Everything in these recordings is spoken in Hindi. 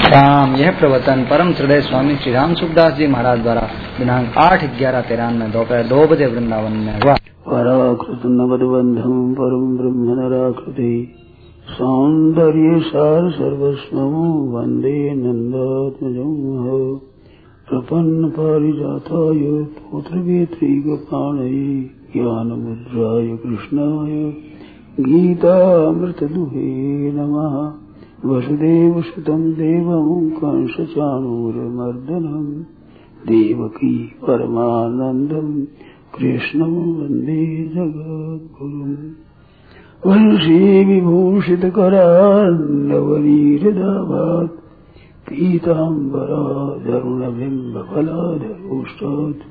राम यह प्रवचन परम श्रद्धेय स्वामी श्री राम सुखदास जी महाराज द्वारा दिनांक 8/11/93 दोपहर 2 बजे वृंदावन में हुआ। पराकृत नवदबंधम परम ब्रह्म नराकृति सौंदर्य सार सर्वस्वम वंदे नंदात्मजं प्रपन्न पारिजाताय पुत्रवेत्रीगपाणये ज्ञानमुद्राय कृष्णाय गीतामृतदुहे नमः। वसुदेवसुतं देवं कंसचाणूरमर्दनं देवकी परमानन्दं कृष्णं वन्दे जगद्गुरुम्। वंशी विभूषितकरान्नवनीरदाभात् पीताम्बराधरुणबिम्बफलाधरोष्टात्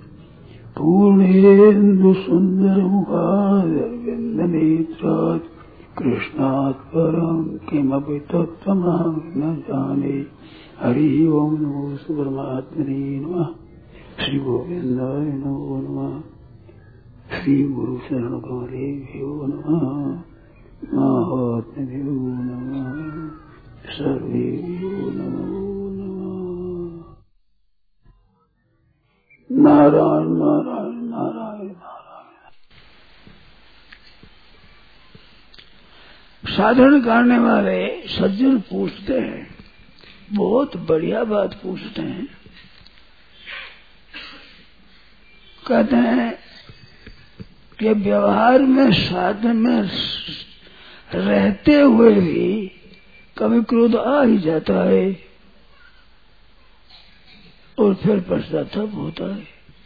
पूर्णेन्दुसुन्दरमुखादरविन्दनेत्रात् कृष्णात् परं किमपि तत्त्वमहं न जाने। हरि ओम नमो परमात्मने नमः। श्री गोविंदाय नमो नमः। श्री गुरु शरण कमलेभ्यो नमः। महात्म्यो नमः। सर्वेभ्यो नमो नमः। नारायण नारायण नारायण नारायण। साधन करने वाले सज्जन पूछते हैं, बहुत बढ़िया बात पूछते हैं। कहते हैं कि व्यवहार में साधन में रहते हुए भी कभी क्रोध आ ही जाता है और फिर पश्चाताप होता है,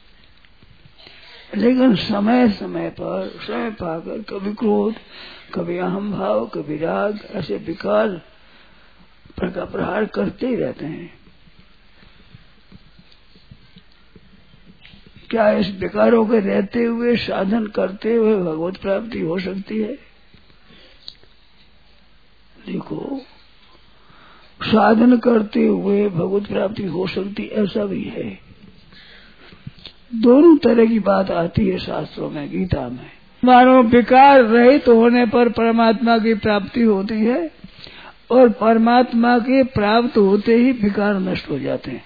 लेकिन समय समय पर समय पाकर कभी क्रोध, कभी अहम भाव, कभी राग, ऐसे विकार का प्रहार करते ही रहते हैं। क्या इस विकारों के रहते हुए साधन करते हुए भगवत प्राप्ति हो सकती है? देखो, साधन करते हुए भगवत प्राप्ति हो सकती, ऐसा भी है। दोनों तरह की बात आती है शास्त्रों में, गीता में। मानो विकार रहित होने पर परमात्मा की प्राप्ति होती है और परमात्मा के प्राप्त होते ही विकार नष्ट हो जाते हैं।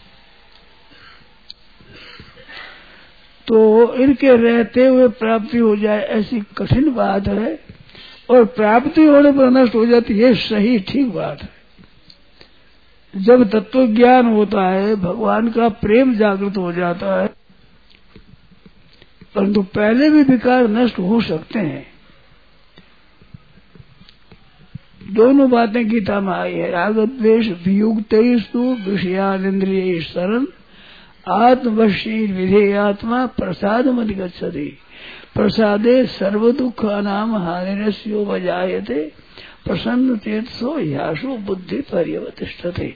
तो इनके रहते हुए प्राप्ति हो जाए ऐसी कठिन बात है, और प्राप्ति होने पर नष्ट हो जाती है, सही ठीक बात है। जब तत्व ज्ञान होता है, भगवान का प्रेम जागृत हो जाता है, परंतु पहले भी विकार नष्ट हो सकते हैं। दोनों बातें गीता में आई है। राग द्वेष वियुक्तैस्तु विषयानिन्द्रिय शरण आत्मवशी विधेयात्मा प्रसादमधिगच्छति प्रसादे सर्व दुःखानां हानिरस्यो वजायते प्रसन्न चेतसो ह्याशो बुद्धि पर्यवतिष्ठते।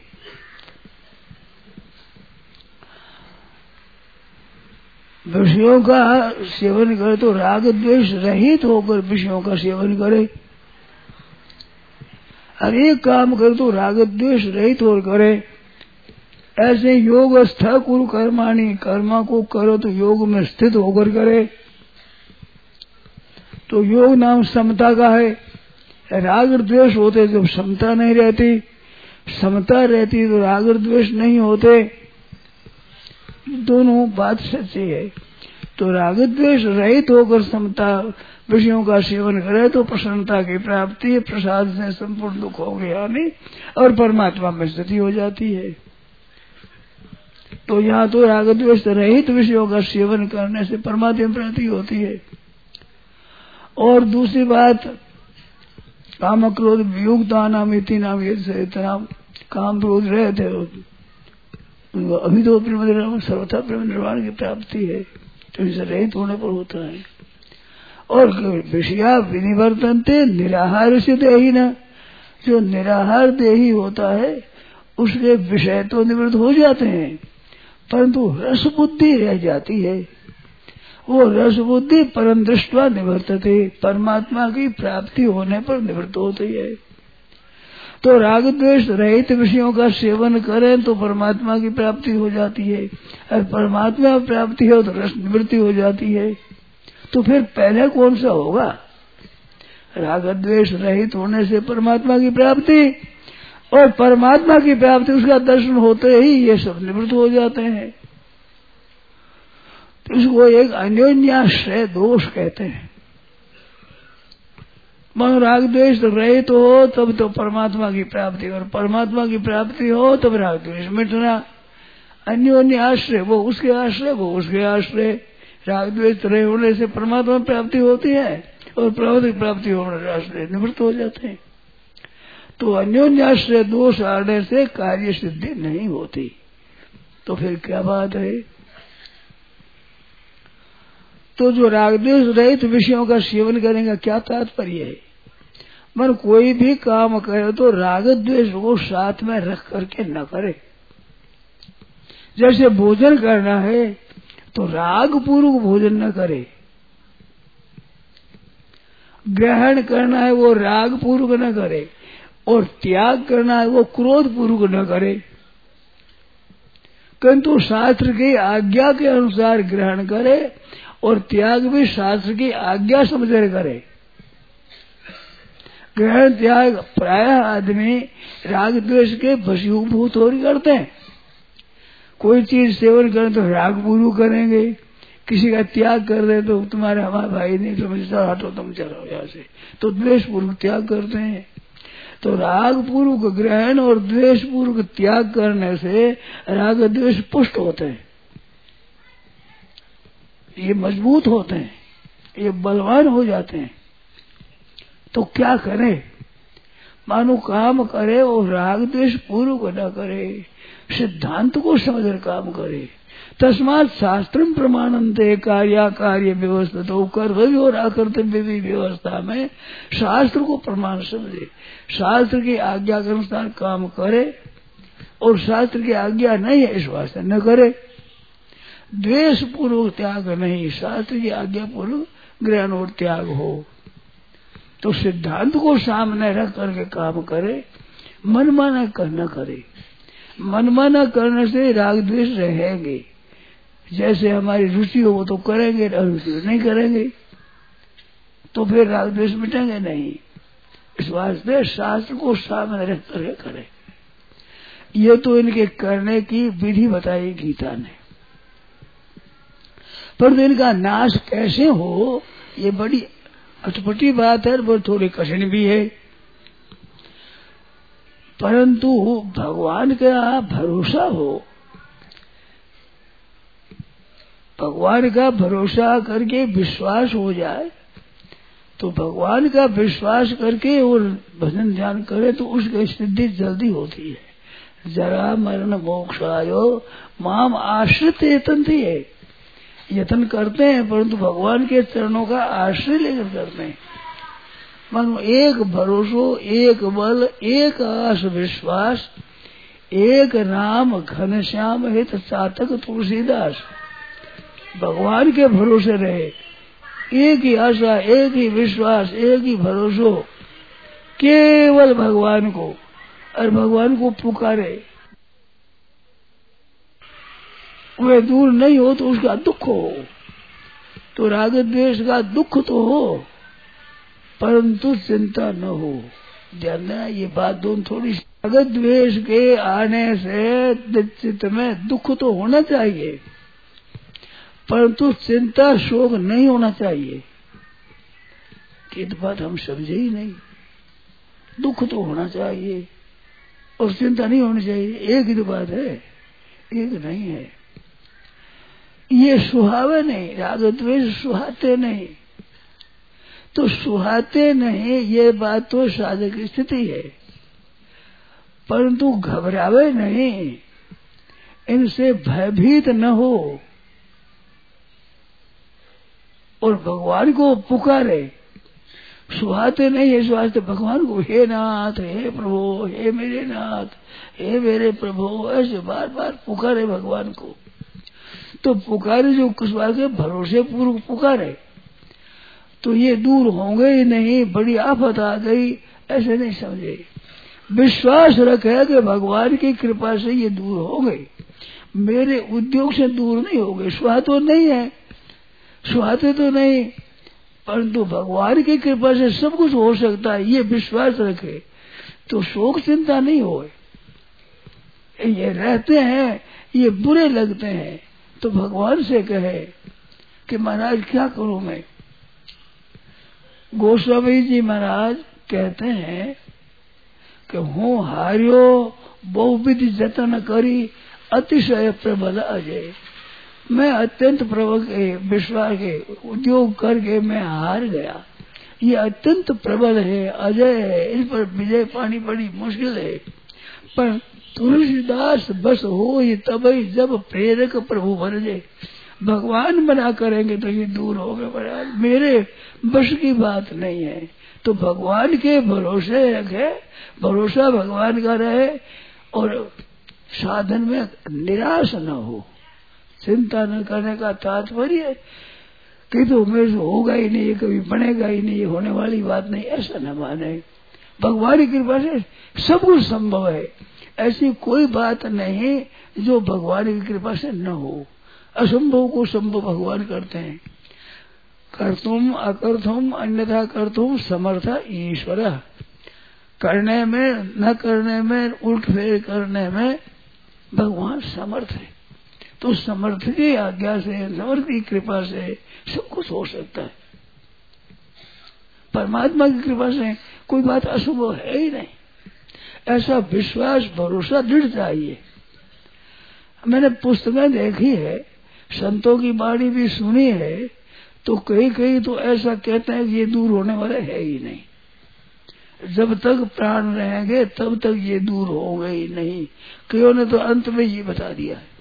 विषयों का सेवन करे तो राग द्वेष रहित होकर विषयों का सेवन करे। हर एक काम करे तो राग द्वेष रहित होकर करे। ऐसे योग स्थ कुरु कर्माणि, कर्मा को करो तो योग में स्थित होकर करे। तो योग नाम समता का है। राग द्वेष होते जब समता नहीं रहती, समता रहती तो राग द्वेष नहीं होते। दोनों बात सच्ची है। तो राग द्वेष रहित होकर समता विषयों का सेवन करे तो प्रसन्नता की प्राप्ति, प्रसाद से संपूर्ण दुख हो गया नहीं और परमात्मा में स्थिति हो जाती है। तो यहाँ तो राग द्वेष रहित विषयों का सेवन करने से परमात्मा में प्राप्ति होती है। और दूसरी बात, काम क्रोध वियुक्ता नाम इति नाम ये काम क्रोध रहते हो, अभी तो सर्वथा प्रेम निर्वाण की प्राप्ति है, तो इसे रहित होने पर होता है। और विषया विनिवर्तनते निराहार से देही न, जो निराहार देही होता है उसके विषय तो निवृत्त हो जाते हैं, परंतु रस बुद्धि रह जाती है। वो रस बुद्धि परम दृष्टवा निवर्तते, परमात्मा की प्राप्ति होने पर निवृत्त होती है। तो राग द्वेष रहित विषयों का सेवन करें तो परमात्मा की प्राप्ति हो जाती है, और परमात्मा प्राप्ति हो तो रस निवृत्ति हो जाती है। तो फिर पहले कौन सा होगा? राग द्वेष रहित होने से परमात्मा की प्राप्ति और परमात्मा की प्राप्ति, उसका दर्शन होते ही ये सब निवृत्त हो जाते हैं। तो इसको एक अन्योन्याश्रय दोष कहते हैं। मन राग द्वेष रहित हो तब तो परमात्मा की प्राप्ति, और परमात्मा की प्राप्ति हो तब राग द्वेष मिटना। अन्योन्य आश्रय, वो उसके आश्रय, वो उसके आश्रय। राग द्वेष रहे होने से परमात्मा प्राप्ति होती है, और परमात्मा की प्राप्ति होने से आश्रय निवृत्त हो जाते हैं। तो अन्योन्याश्रय दोष आने से कार्य सिद्धि नहीं होती। तो फिर क्या बात है? तो जो राग द्वेष रहित विषयों का सेवन करेंगे, क्या तात्पर्य है? मन कोई भी काम करे तो राग द्वेष को साथ में रख करके न करे। जैसे भोजन करना है तो राग पूर्वक भोजन न करे, ग्रहण करना है वो राग पूर्वक न करे, और त्याग करना है वो क्रोध पूर्वक न करे, किंतु शास्त्र की आज्ञा के अनुसार ग्रहण करे, और त्याग भी शास्त्र की आज्ञा समझकर करे। ग्रहण त्याग प्रायः आदमी राग द्वेष के वशीभूत हो करते हैं। कोई चीज सेवन करें तो राग पूर्वक करेंगे, किसी का त्याग कर दे तो तुम्हारे हमारे भाई नहीं समझता, हटो तुम चलो यहाँ से, तो द्वेष पूर्वक त्याग करते हैं। तो राग पूर्वक ग्रहण और द्वेष पूर्वक त्याग करने से राग द्वेष पुष्ट होते हैं, ये मजबूत होते हैं, ये बलवान हो जाते हैं। तो क्या करे? मानो काम करे और राग द्वेष पूर्वक न करे, सिद्धांत को समझकर काम करे। तस्मात् शास्त्रम प्रमाणन्ते कार्य व्यवस्था, तो कर्तव्य और अकर्तव्य भी व्यवस्था में शास्त्र को प्रमाण समझे, शास्त्र की आज्ञा के अनुसार काम करे, और शास्त्र की आज्ञा नहीं है इस वास्ते न करे। द्वेष पूर्वक त्याग नहीं, शास्त्र की आज्ञा पूर्वक ग्रहण और त्याग हो। तो सिद्धांत को सामने रख करके काम करे, मनमाना न करे। मनमाना करने से राग द्वेष रहेंगे। जैसे हमारी रुचि हो वो तो करेंगे, अरुचि नहीं करेंगे तो फिर राग द्वेष मिटेंगे नहीं। इस वास्ते शास्त्र को सामने रख करके करे। ये तो इनके करने की विधि बताई गीता ने, पर इनका नाश कैसे हो ये बड़ी अटपटी बात है, वो थोड़ी कठिन भी है। परंतु भगवान का भरोसा हो, भगवान का भरोसा करके विश्वास हो जाए, तो भगवान का विश्वास करके और भजन ध्यान करे तो उसकी सिद्धि जल्दी होती है। जरा मरण मोक्षायो माम आश्रित यतन्ति है, यत्न करते हैं परंतु भगवान के चरणों का आश्रय लेकर करते हैं। मानो एक भरोसो, एक बल, एक आस विश्वास, एक नाम घनश्याम हित चातक तुलसीदास। भगवान के भरोसे रहे, एक ही आशा, एक ही विश्वास, एक ही भरोसो, केवल भगवान को, और भगवान को पुकारे। वह दूर नहीं हो तो उसका दुख हो, तो राग द्वेष का दुख तो हो परंतु चिंता न हो। ध्यान देना ये बात दोनों थोड़ी। राग द्वेष के आने से चित्त में दुख तो होना चाहिए परंतु चिंता शोक नहीं होना चाहिए। ये तो बात हम समझे ही नहीं। दुख तो होना चाहिए और चिंता नहीं होनी चाहिए, एक ही तो बात है, एक नहीं है। ये सुहावे नहीं, राग द्वेष सुहाते नहीं, तो सुहाते नहीं ये बात तो साधक की स्थिति है, परंतु घबरावे नहीं, इनसे भयभीत न हो और भगवान को पुकारे। सुहाते नहीं इस वास्ते भगवान को हे नाथ, हे प्रभु, हे मेरे नाथ, हे मेरे प्रभु, ऐसे बार बार पुकारे भगवान को। तो पुकारे जो कुछ वास्ते भरोसे पूर्वक पुकारे तो ये दूर होंगे ही नहीं, बड़ी आफत आ गई ऐसे नहीं समझे। विश्वास रखे कि भगवान की कृपा से ये दूर हो गए, मेरे उद्योग से दूर नहीं हो गए। सुहाते नहीं है, सुहाते तो नहीं, परंतु भगवान की कृपा से सब कुछ हो सकता है, ये विश्वास रखे तो शोक चिंता नहीं होए। ये रहते हैं, ये बुरे लगते हैं, तो भगवान से कहे कि महाराज क्या करूं मैं। गोस्वामी जी महाराज कहते हैं कि हूँ हारियो बहुविधि जतन करी अतिशय प्रबल अजय। मैं अत्यंत प्रबल के विश्वास के उद्योग करके मैं हार गया। ये अत्यंत प्रबल है, अजय है, इस पर विजय पानी बड़ी मुश्किल है। पर तुलसीदास बस हो ये तभी जब प्रेरक प्रभु बरजे। भगवान मना करेंगे तो ये दूर हो गए महाराज, मेरे बस की बात नहीं है। तो भगवान के भरोसे रखे, भरोसा भगवान का रहे और साधन में निराश न हो, चिंता न करने का तात्पर्य कि तो मेरे से होगा ही नहीं, ये कभी बनेगा ही नहीं, ये होने वाली बात नहीं, ऐसा न माने। भगवान की कृपा से सब कुछ संभव है, ऐसी कोई बात नहीं जो भगवान की कृपा से न हो। असंभव को संभव भगवान करते हैं। कर्तुम अकर्तुम अन्यथा कर्तुम समर्थ ईश्वर। करने में न करने में, उल्ट फेर करने में भगवान समर्थ है। तो समर्थ की आज्ञा से, समर्थ की कृपा से सब कुछ हो सकता है। परमात्मा की कृपा से कोई बात अशुभ है ही नहीं, ऐसा विश्वास भरोसा दृढ़ चाहिए। मैंने पुस्तकें देखी है, संतों की वाणी भी सुनी है, तो कई कई तो ऐसा कहते हैं कि ये दूर होने वाला है ही नहीं। जब तक प्राण रहेंगे तब तक ये दूर होगा ही नहीं। कईयों ने तो अंत में ये बता दिया है,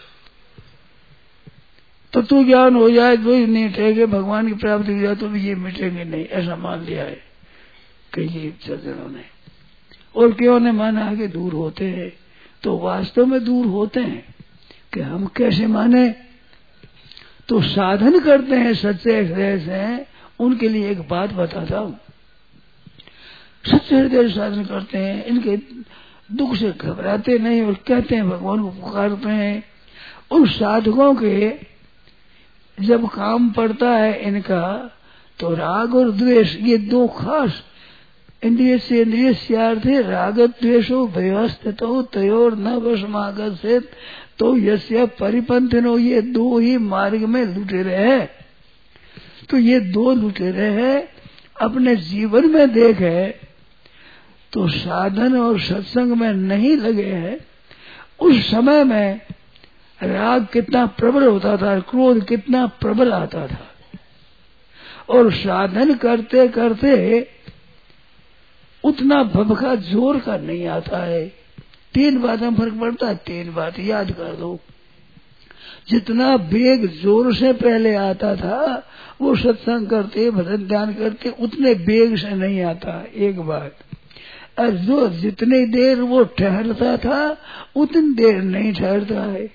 तो तू ज्ञान हो जाए तो ही नहीं ठेगे, भगवान की प्राप्ति हो जाए तो भी ये मिटेंगे नहीं, ऐसा मान लिया है कई सज्जनों ने। और कईयों ने माना है कि दूर होते हैं, तो वास्तव में दूर होते हैं कि हम कैसे माने। तो साधन करते हैं सच्चे हृदय से, उनके लिए एक बात बताता हूँ। सच्चे हृदय साधन करते हैं, इनके दुख से घबराते नहीं और कहते हैं भगवान को पुकारते हैं। उन साधकों के जब काम पड़ता है इनका, तो राग और द्वेष ये दो खास इंद्रिय से इंद्रिय स्यार्थे राग द्वेषो भयस्थितो तयोर न वशमागत से तो यस्य परिपंथिनो, ये दो ही मार्ग में लुटेरे हैं। तो ये दो लुटेरे हैं अपने जीवन में देखे तो साधन और सत्संग में नहीं लगे हैं। उस समय में राग कितना प्रबल होता था, क्रोध कितना प्रबल आता था, और साधन करते करते उतना भभका जोर का नहीं आता है। 3 बातों में फर्क पड़ता है, 3 बात याद कर दो। जितना बेग जोर से पहले आता था वो सत्संग करते भजन ध्यान करते उतने बेग से नहीं आता, एक बात। और जो जितनी देर वो ठहरता था उतनी देर नहीं ठहरता है।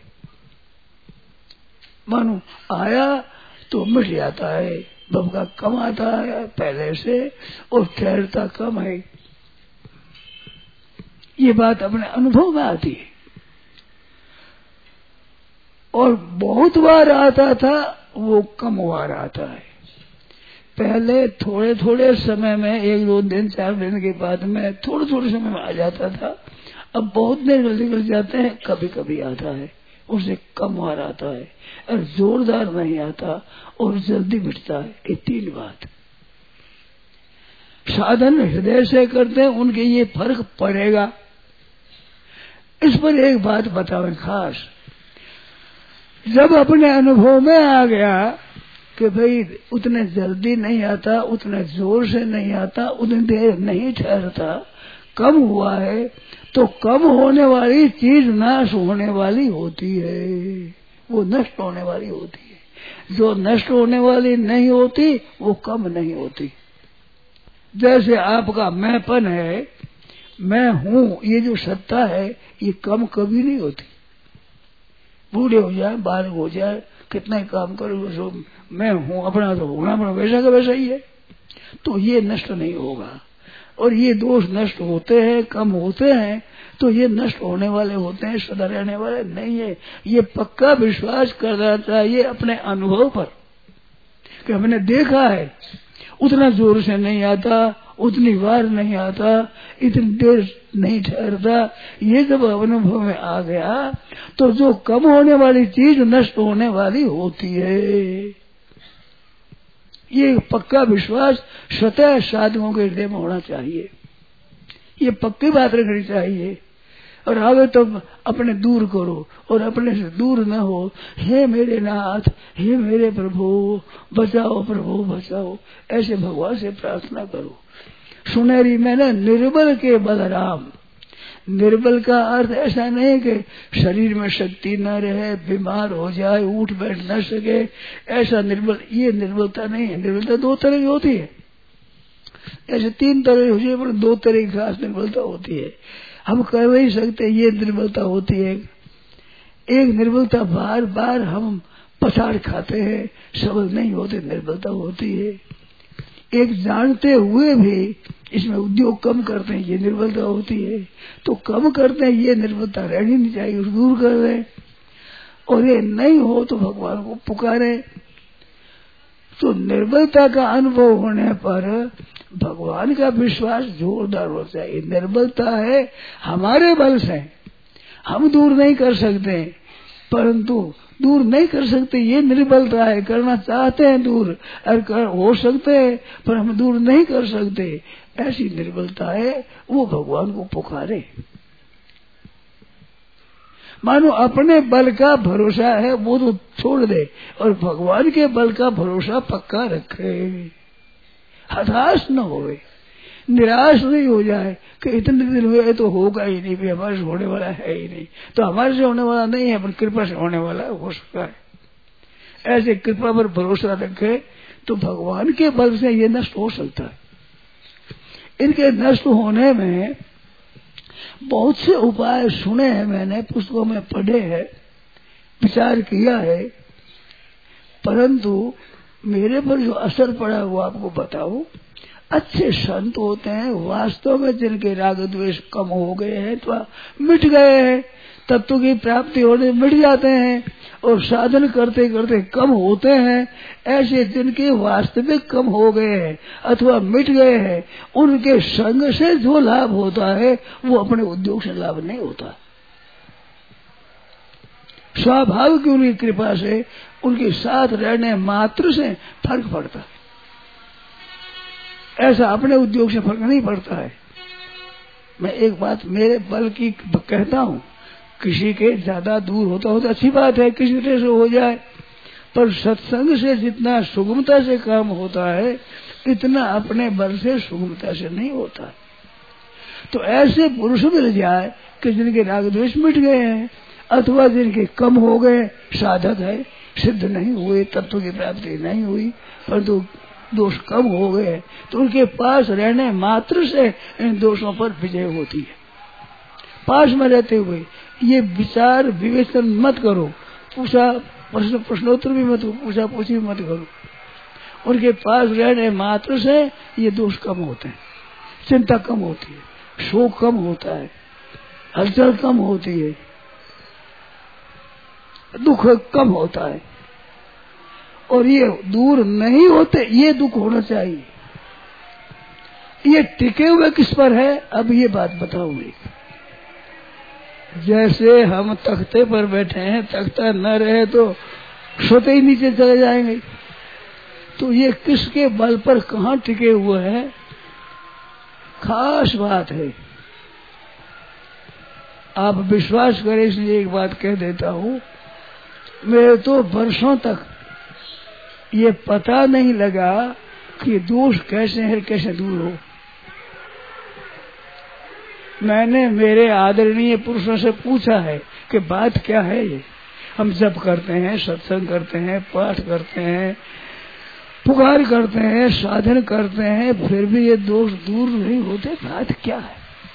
मानो आया तो मिट जाता है, भभका कम आता है पहले से और ठहरता कम है। ये बात अपने अनुभव में आती है। और बहुत बार आता था वो कम बार आता है। पहले थोड़े थोड़े समय में 1-2 दिन 4 दिन के बाद में थोड़े थोड़े समय में आ जाता था। अब बहुत देर निकल जाते हैं, कभी कभी आता है, उससे कम बार आता है और जोरदार नहीं आता और जल्दी मिटता है। ये 3 बात साधन हृदय से करते हैं, उनके ये फर्क पड़ेगा। इस पर एक बात बताओ खास, जब अपने अनुभव में आ गया कि भाई उतने जल्दी नहीं आता, उतने जोर से नहीं आता, उतनी देर नहीं ठहरता, कम हुआ है, तो कम होने वाली चीज नाश होने वाली होती है, वो नष्ट होने वाली होती है। जो नष्ट होने वाली नहीं होती वो कम नहीं होती। जैसे आपका मैंपन है, मैं हूँ, ये जो सत्ता है ये कम कभी नहीं होती। बूढ़े हो जाए, बालक हो जाए, कितना ही काम करो, जो मैं हूँ अपना तो होना अपना वैसा का वैसा ही है, तो ये नष्ट नहीं होगा। और ये दोष नष्ट होते हैं, कम होते हैं, तो ये नष्ट होने वाले होते हैं, सदा रहने वाले नहीं है। ये पक्का विश्वास करना चाहिए अपने अनुभव पर कि हमने देखा है उतना जोर से नहीं आता, उतनी बार नहीं आता, इतनी देर नहीं ठहरता। ये जब अनुभव में आ गया तो जो कम होने वाली चीज नष्ट होने वाली होती है। ये पक्का विश्वास स्वतः साधकों के हृदय में होना चाहिए। ये पक्की बात रखनी चाहिए। और आगे तो अपने दूर करो और अपने से दूर न हो। हे मेरे नाथ, हे मेरे प्रभु बचाओ, प्रभु बचाओ, ऐसे भगवान से प्रार्थना करो। सुनेरी में ना निर्बल के बलराम। निर्बल का अर्थ ऐसा नहीं कि शरीर में शक्ति न रहे, बीमार हो जाए, उठ बैठ न सके, ऐसा निर्बल, ये निर्बलता नहीं है। निर्बलता दो तरह की होती है। ऐसे तीन तरह की होती है, पर दो तरह की खास निर्बलता होती है। हम कह नहीं सकते ये निर्बलता होती है। एक निर्बलता बार बार हम पछाड़ खाते हैं, सबल नहीं होते, निर्बलता होती है। एक जानते हुए भी इसमें उद्योग कम करते हैं, ये निर्बलता होती है। तो कम करते हैं, ये निर्बलता रहनी नहीं चाहिए, उसको दूर कर दें। और ये नहीं हो तो भगवान को पुकारे। तो निर्बलता का अनुभव होने पर भगवान का विश्वास जोरदार हो चाहिए। निर्बलता है हमारे बल से, हम दूर नहीं कर सकते, परंतु दूर नहीं कर सकते, ये निर्बलता है। करना चाहते हैं दूर, और हो सकते हैं, पर हम दूर नहीं कर सकते, ऐसी निर्बलता है। वो भगवान को पुकारे। मानो अपने बल का भरोसा है वो तो छोड़ दे और भगवान के बल का भरोसा पक्का रखे। हताश न होवे, निराश नहीं हो जाए कि इतने दिन हुए तो होगा ही नहीं, हमारे से होने वाला है ही नहीं। तो हमारे से होने वाला नहीं है, पर कृपा से होने वाला हो सकता है। ऐसे कृपा पर भरोसा रखे तो भगवान के बल से ये नष्ट हो सकता है। इनके नष्ट होने में बहुत से उपाय सुने हैं, मैंने पुस्तकों में पढ़े हैं, विचार किया है, परंतु मेरे पर जो असर पड़ा वो आपको बताऊं। अच्छे संत होते हैं वास्तव में, जिनके राग द्वेष कम हो गए हैं तो मिट गए हैं, तत्व की प्राप्ति होने मिट जाते हैं, और साधन करते करते कम होते हैं। ऐसे जिनके वास्तविक कम हो गए हैं अथवा मिट गए हैं, उनके संग से जो लाभ होता है वो अपने उद्योग से लाभ नहीं होता। स्वाभाविक उनकी कृपा से, उनके साथ रहने मात्र से फर्क पड़ता है। ऐसा अपने उद्योग से फर्क नहीं पड़ता है। मैं एक बात मेरे बल की कहता हूँ, किसी के ज्यादा दूर होता हो तो अच्छी बात है, किसी तरह से हो जाए, पर सत्संग से जितना सुगमता से काम होता है इतना अपने बल से सुगमता से नहीं होता। तो ऐसे पुरुष मिल जाए कि जिनके राग द्वेष मिट गए हैं अथवा जिनके कम हो गए, साधक है, सिद्ध नहीं हुए, तत्व की प्राप्ति नहीं हुई, परंतु दोष कम हो गए, तो उनके पास रहने मात्र से इन दोषों पर विजय होती है। पास में रहते हुए ये विचार विवेचन मत करो, प्रश्नोत्तर भी मत करो, पूछा पूछी भी मत करो। उनके पास रहने मात्र से ये दोष कम होते हैं, चिंता कम होती है, शोक कम होता है, हलचल कम होती है, दुख कम होता है। और ये दूर नहीं होते, ये दुख होना चाहिए। ये टिके हुए किस पर है, अब ये बात बताऊंगी। जैसे हम तख्ते पर बैठे हैं, तख्ता न रहे तो सोते ही नीचे चले जाएंगे। तो ये किसके बल पर कहाँ टिके हुए हैं, खास बात है। आप विश्वास करें, इसलिए एक बात कह देता हूँ, मेरे तो वर्षों तक ये पता नहीं लगा कि दोष कैसे है, कैसे दूर हो। मैंने मेरे आदरणीय पुरुषों से पूछा है कि बात क्या है। ये हम जप करते हैं, सत्संग करते हैं, पाठ करते हैं, पुकार करते हैं, साधन करते हैं, फिर भी ये दोष दूर नहीं होते, बात क्या है।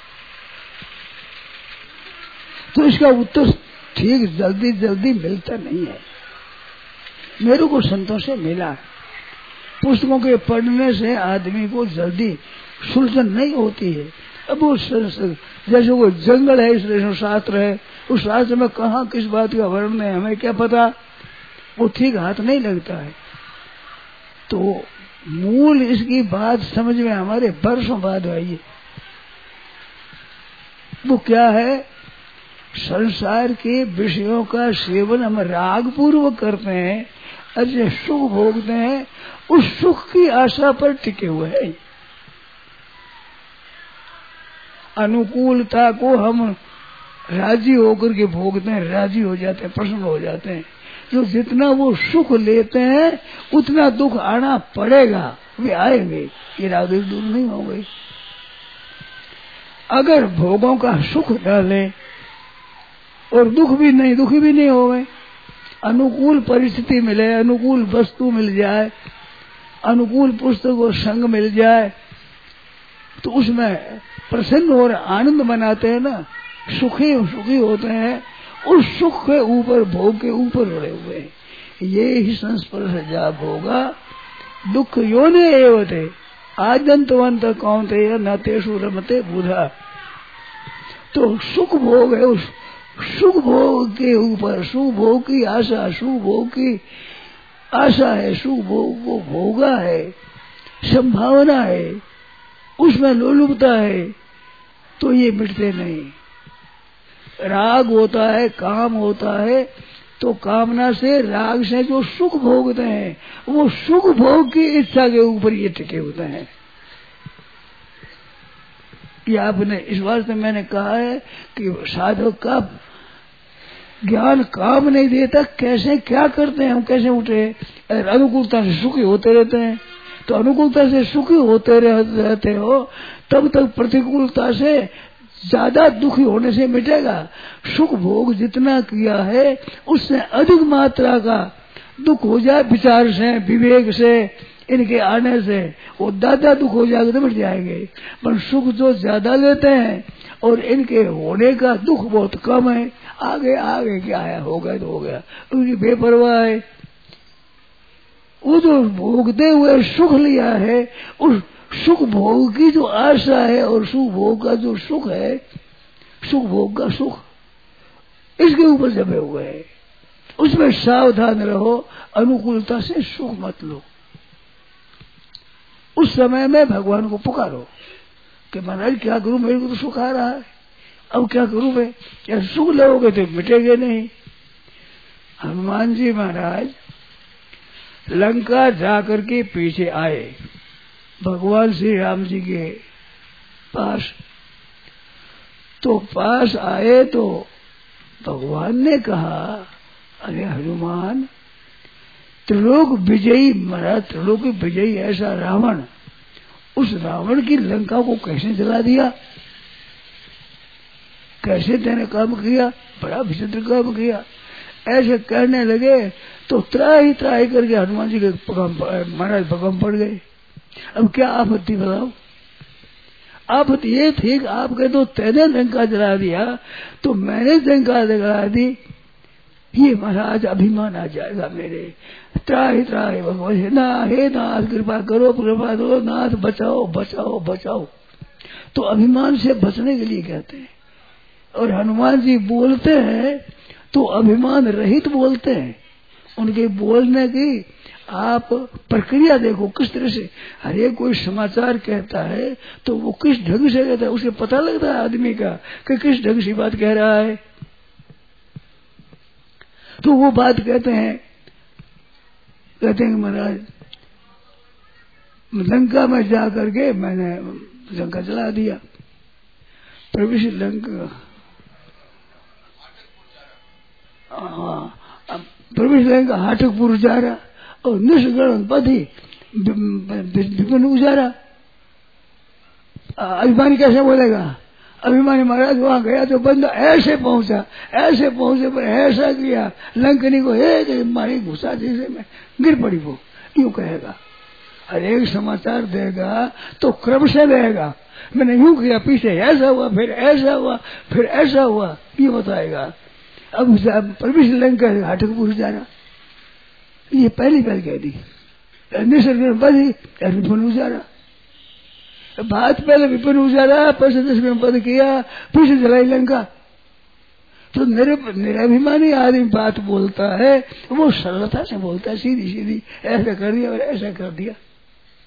तो इसका उत्तर ठीक जल्दी जल्दी मिलता नहीं है। मेरे को संतों से मिला है। पुस्तकों के पढ़ने से आदमी को जल्दी सुलझन नहीं होती है। अब वो जैसे वो जंगल है, इसलिए शास्त्र है, उस शास्त्र में कहाँ किस बात का वर्णन है हमें क्या पता, वो ठीक हाथ नहीं लगता है। तो मूल इसकी बात समझ में हमारे वर्षों बाद आई है। वो क्या है? संसार के विषयों का सेवन हम राग पूर्वक करते हैं, अच्छे सुख भोगते हैं, उस सुख की आशा पर टिके हुए हैं। अनुकूलता को हम राजी होकर के भोगते हैं, राजी हो जाते हैं, प्रसन्न हो जाते हैं। जो जितना वो सुख लेते हैं उतना दुख आना पड़ेगा, वे आएंगे, ये राग दूर नहीं होंगे। अगर भोगों का सुख डाले और दुखी भी नहीं हो गए, अनुकूल परिस्थिति मिले, अनुकूल वस्तु मिल जाए, अनुकूल पुस्तक और संग मिल जाए, तो उसमें प्रसन्न और आनंद मनाते हैं ना, सुखी होते हैं। उस सुख के ऊपर, भोग के ऊपर उड़े हुए हैं। ये ही संस्पर्श जाप होगा। दुख योने एवते आद्यंतवंत कौनते न तेषु रमते बुधा। तो सुख भोग है, उस सुख भोग के ऊपर, सुख भोग की आशा, सुख भोग की आशा है, सुख भोग को भोगा है, संभावना है, उसमें लोलुपता है, तो ये मिटते नहीं। राग होता है, काम होता है, तो कामना से, राग से जो सुख भोगते हैं, वो सुख भोग की इच्छा के ऊपर ये टिके होते हैं। ये आपने इस वास्ते मैंने कहा है कि साधक का ज्ञान काम नहीं देता, कैसे क्या करते हैं हम, कैसे उठे। अनुकूलता से सुखी होते रहते हैं, तो अनुकूलता से सुखी होते रहते हो, तब तक प्रतिकूलता से ज्यादा दुखी होने से मिटेगा। सुख भोग जितना किया है उससे अधिक मात्रा का दुख हो जाए, विचार से, विवेक से, इनके आने से वो ज्यादा दुख हो जाएगा तो मिट जाएंगे। पर सुख जो ज्यादा लेते हैं और इनके होने का दुख बहुत कम है, आगे क्या है, हो गया तो हो गया, उनकी बेपरवाह है। वो जो भोगते हुए सुख लिया है, उस सुख भोग की जो आशा है और सुख भोग का जो सुख है, सुख भोग का सुख इसके ऊपर जमे हुए हैं। उसमें सावधान रहो, अनुकूलता से सुख मत लो। उस समय में भगवान को पुकारो कि महाराज क्या करूं, मेरे को तो सुख आ रहा है, अब क्या करूं मैं? क्या सुख लोगे तो मिटेंगे नहीं। हनुमान जी महाराज लंका जाकर के पीछे आए भगवान श्री राम जी के पास। तो पास आए तो भगवान ने कहा, अरे हनुमान, त्रिलोक विजयी महाराज, त्रिलोक विजयी ऐसा रावण, उस रावण की लंका को कैसे जला दिया? कैसे तेने काम किया? बड़ा विचित्र काम किया। ऐसे कहने लगे तो त्राही करके हनुमान जी के महाराज पगम पड़ गए। अब क्या आपत्ति बताओ? आपत्ति ये थी कि आप कहे तो तेने लंका जला दिया तो मैंने लंका जला दी, ये महाराज अभिमान आ जाएगा मेरे। त्राही भगवान, ना हे नाथ कृपा करो, कृपा दो नाथ, बचाओ बचाओ बचाओ। तो अभिमान से बचने के लिए कहते हैं। और हनुमान जी बोलते हैं तो अभिमान रहित बोलते हैं। उनके बोलने की आप प्रक्रिया देखो किस तरह से। हर एक कोई समाचार कहता है तो वो किस ढंग से कहता है, उसे पता लगता है आदमी का कि किस ढंग से बात कह रहा है। तो वो बात कहते हैं महाराज लंका में जा करके मैंने लंका जला दिया। प्रवेश लंका, प्रवेश लंका हाटकपुर जा रहा और निष्गण पति विपिन उजारा। अभिमानी कैसे बोलेगा? अभिमानी महाराज वहां गया तो बंदा ऐसे पहुंचा पर ऐसा किया लंकनी को एक मारी घुसा जैसे में गिर पड़ी। वो यूं कहेगा, हर एक समाचार देगा तो क्रम से देगा। मैंने यूं किया, पीछे ऐसा हुआ, फिर ऐसा हुआ, फिर ऐसा हुआ, ये बताएगा। अब प्रवेश लंका हाटकपुर जाना, ये पहली पहल कह दी। निसर्ग बधी विपिन उजारा, बात पहले विपिन उजारा, पैसे 10 पद किया, पीछे जलाई लंका। तो निराभिमानी आदमी बात बोलता है वो सरलता से बोलता है, सीधी सीधी, ऐसा कर दिया और ऐसा कर दिया।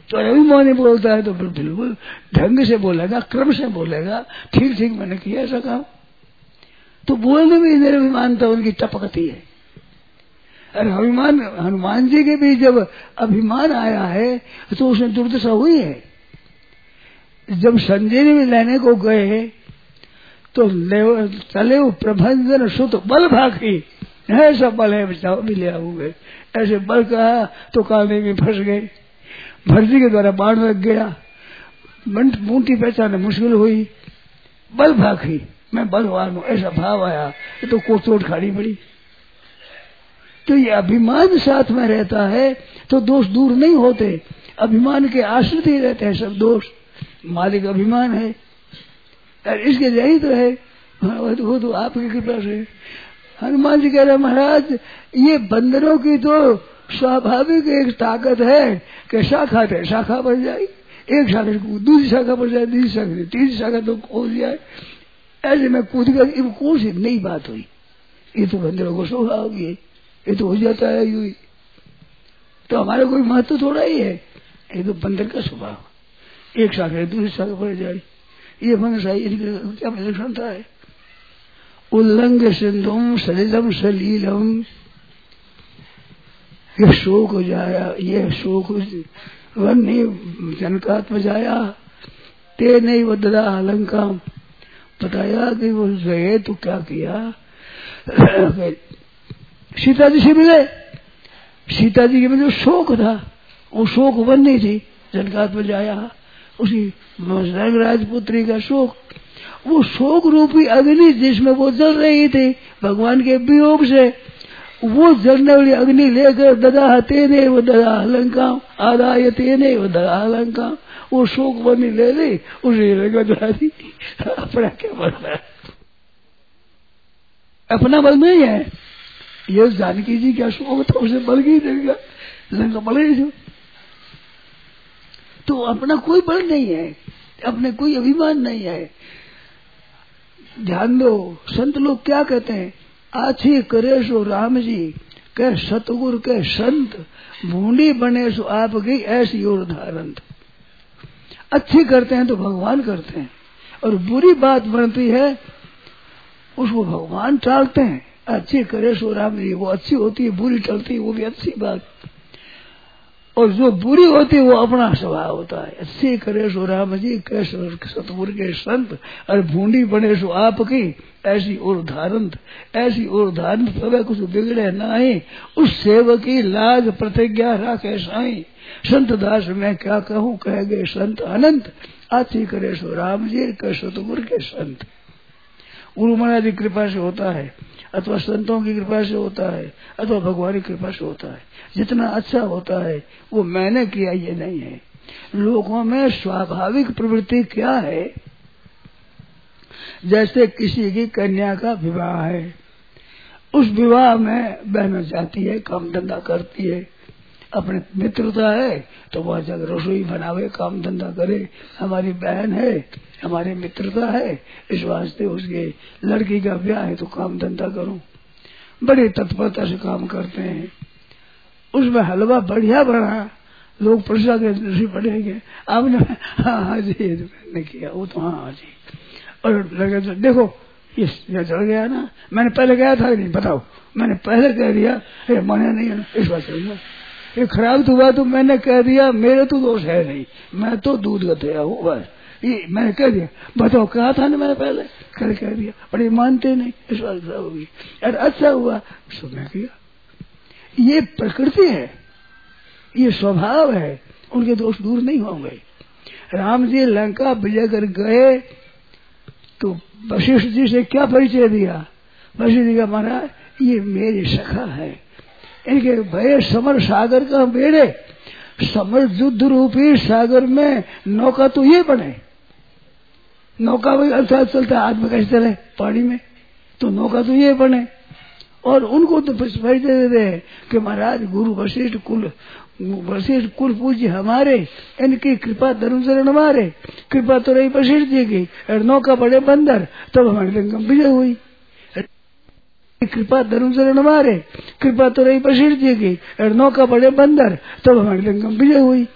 तो अभिमानी बोलता है तो फिर बिल्कुल ढंग से बोलेगा, क्रम से बोलेगा, ठीक ठीक मैंने किया ऐसा काम। तो बोलने में इधर अभिमानता उनकी टपकती है। अरे अभिमान, हनुमान जी के भी जब अभिमान आया है तो उसमें दुर्दशा हुई है। जब संजीवनी लेने को गए तो चले प्रभंजन सुत बल भागी, ऐसा बल है बचाओ भी ले आओगे, ऐसे बल कहा तो काले में फंस गए। भर्जी के द्वारा बाढ़ लग गया, मूंटी पहचाने मुश्किल हुई, बल भागी मैं बलवान हूं ऐसा भाव आया तो कोचोट खाड़ी पड़ी। तो ये अभिमान साथ में रहता है तो दोष दूर नहीं होते, अभिमान के आश्रित ही रहते हैं सब दोष। मालिक अभिमान है और इसके यही तो है, वो तो आपकी कृपा से। हनुमान जी कह रहे महाराज ये बंदरों की तो स्वाभाविक एक ताकत है कि शाखा थे शाखा बढ़ जाए, एक शाखा से दूसरी शाखा बढ़ जाए, दूसरी शाखा से तीसरी शाखा तो कूद जाए, ऐसे में कूद कर कौन सी नई बात हुई। ये तो बंदरों को स्वभाव है, ये तो हो जाता है यूं ही। तो हमारा कोई महत्व थोड़ा ही है, ये तो बंदर का स्वभाव, एक शाखा से दूसरी शाखा बढ़ जाए, ये मनुष्य क्या विलक्षणता है। उल्लंघ सिंधुम सलिलम सलीलम, ये शोक हो जाया, ये शोक वन्य जनकात्म जाया, ते नहीं वददा अलंका। बताया कि वो गए तो क्या किया, सीता जी से मिले, सीता जी के में जो शोक था वो शोक वन्य थी, जनकात्म जाया, उसी राजपुत्री का शोक, वो शोक रूपी अग्नि जिसमें वो जल रही थी भगवान के वियोग से, वो जलने वाली अग्नि लेकर ददा तेने वो ददा अलंका आदाय तेने वो ददा अलंका, वो शोक बनी ले ली उसे लगा दी। अपना क्या बल है, अपना बल नहीं है। ये जानकी जी क्या शोक था, उसे बल ही देगा, लंका बल ही जो। तो अपना कोई बल नहीं है, अपने कोई अभिमान नहीं है। ध्यान दो, संत लोग क्या कहते हैं, आछी करे सो राम जी कह सतगुरु कह संत, भूंडी बने सो आप गई ऐसी और धारंत। अच्छी करते हैं तो भगवान करते हैं, और बुरी बात बनती है उसको भगवान टालते हैं। अच्छी करे सो राम जी, वो अच्छी होती है, बुरी टलती है वो भी अच्छी बात, और जो बुरी होती है वो अपना स्वभाव होता है। अच्छी करे सो राम जी कह सतगुरु के संत, और भूंडी बने सो आपकी ऐसी और धारंत, ऐसी और धारंत सब कुछ बिगड़े नहीं, उस सेवक की लाज प्रतिज्ञा राखे साई। संत दास मैं क्या कहूँ कह गए संत अनंत, अच्छी करे सो राम जी कह सतगुरु के संत। गुरु महाराज की कृपा से होता है, अथवा संतों की कृपा से होता है, अथवा भगवान की कृपा से होता है। जितना अच्छा होता है वो मैंने किया ये नहीं है। लोगों में स्वाभाविक प्रवृत्ति क्या है, जैसे किसी की कन्या का विवाह है, उस विवाह में बहन जाती है, काम धंधा करती है, अपने मित्रता है तो वह जब रसोई बनावे, काम धंधा करे, हमारी बहन है, हमारी मित्रता है, इस वास्ते उसके लड़की का ब्याह है तो काम धंधा करूं, बड़ी तत्परता से काम करते हैं। उसमें हलवा बढ़िया बना, लोग प्रशंसा के दृष्टि पड़ेंगे, आपने हाँ जी मैंने किया, वो तो हाँ जी, और लगे तो देखो ये चढ़ गया ना, मैंने पहले कहा था नहीं, बताओ मैंने पहले कह दिया, माने नहीं है, इस बात से ये खराब तो हुआ तो मैंने कह दिया, मेरे तो दोष है नहीं, मैं तो दूध गया हूँ बस, ये मैंने कह दिया, बताओ कहा था ना मैंने पहले, कल कह दिया, पर ये मानते नहीं, इस बात खराब होगी। अरे अच्छा हुआ सो मैं किया, ये प्रकृति है, ये स्वभाव है, उनके दोष दूर नहीं होंगे। राम जी लंका विजय कर गए तो वशिष्ठ जी से क्या परिचय दिया, वशिष्ठ जी का महाराज ये मेरी सखा है, इनके भय समर सागर का बेड़े, समर युद्ध रूपी सागर में नौका तो ये बने, नौका भी अर्थात चलता है, आदमी कैसे चले पानी में, तो नौका तो ये बने। और उनको तो परिचय दे दे कि महाराज गुरु वशिष्ठ कुल पूज्य हमारे, इनकी कृपा धर्म चरण हमारे, कृपा तो रही वशिष्ठ जी की, और नौका बड़े बंदर, तब हमारी लंका विजय हुई। कृपा धर्म चरण हमारे, कृपा तो रही वशिष्ठ जी की, और नौका बड़े बंदर, तब हमारी लंका विजय हुई।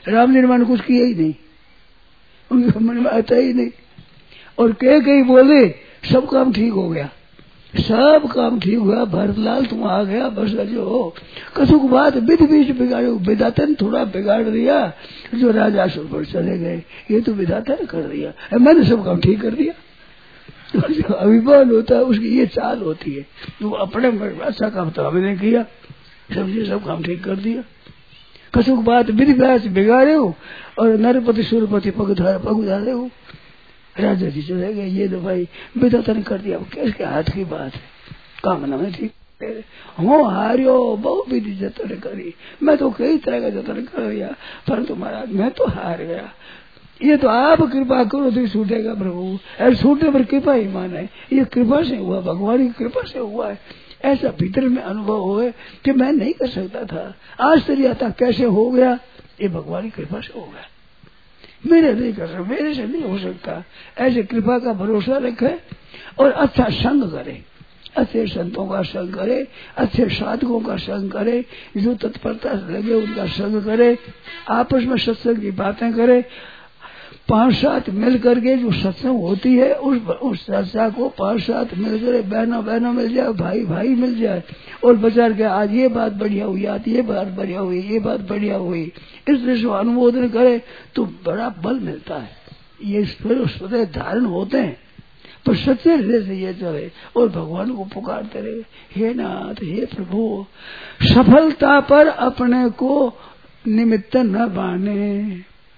राम जी ने मन कुछ किया ही नहीं, उनके मन में आता ही नहीं। और कई बोले सब काम ठीक हो गया, सब काम ठीक हुआ, भरतलाल तुम आ गया, बस जो हो कसुक बात विधि बीच बिगाड़ो, विधाता ने थोड़ा बिगाड़ दिया, जो राजा सुर पर चले गए, ये तो विधाता ने कर दिया, मैंने सब काम ठीक कर दिया। तो जो अभिमान होता है उसकी ये चाल होती है, तो अपने अच्छा काम तो हमने किया, समझे सब काम ठीक कर दिया। कसुक बात विधि बीच बिगाड़े हो और नरपति सुरपति पग उधारे हो, राजा जी चले गए, ये तो भाई विधाता ने कर दिया, किसके हाथ की बात है, कामना में ठीक हो हारियो बहुत विधि जतन करी, मैं तो कई तरह का जतन कर दिया, परंतु महाराज मैं तो हार गया, ये तो आप कृपा करो तो छूटेगा प्रभु, ऐसे छूटने पर कृपा ही माने, ये कृपा से हुआ, भगवान की कृपा से हुआ है, ऐसा भीतर में अनुभव हुए कि मैं नहीं कर सकता था, आश्चर्य था कैसे हो गया, ये भगवान की कृपा से हो गया, मेरे नहीं कर सकता, मेरे से नहीं हो सकता। ऐसे कृपा का भरोसा रखे और अच्छा संग करे, अच्छे संतों का संग करे, अच्छे साधकों का संग करे, जो तत्परता से लगे उनका संग करे, आपस में सत्संग की बातें करे, 5-7 मिल करके जो सत्संग होती है उस चर्चा को 5-7 मिलकर बहनों मिल जाए, भाई मिल जाए और बचार के आज ये बात बढ़िया हुई, आज ये बात बढ़िया हुई, ये बात बढ़िया हुई, इसलिए जो अनुमोदन करे तो बड़ा बल मिलता है, ये स्वतः धारण होते हैं। पर सच्चे हृदय से ये चले और भगवान को पुकारते रहे, हे नाथ हे प्रभु, सफलता पर अपने को निमित्त न माने,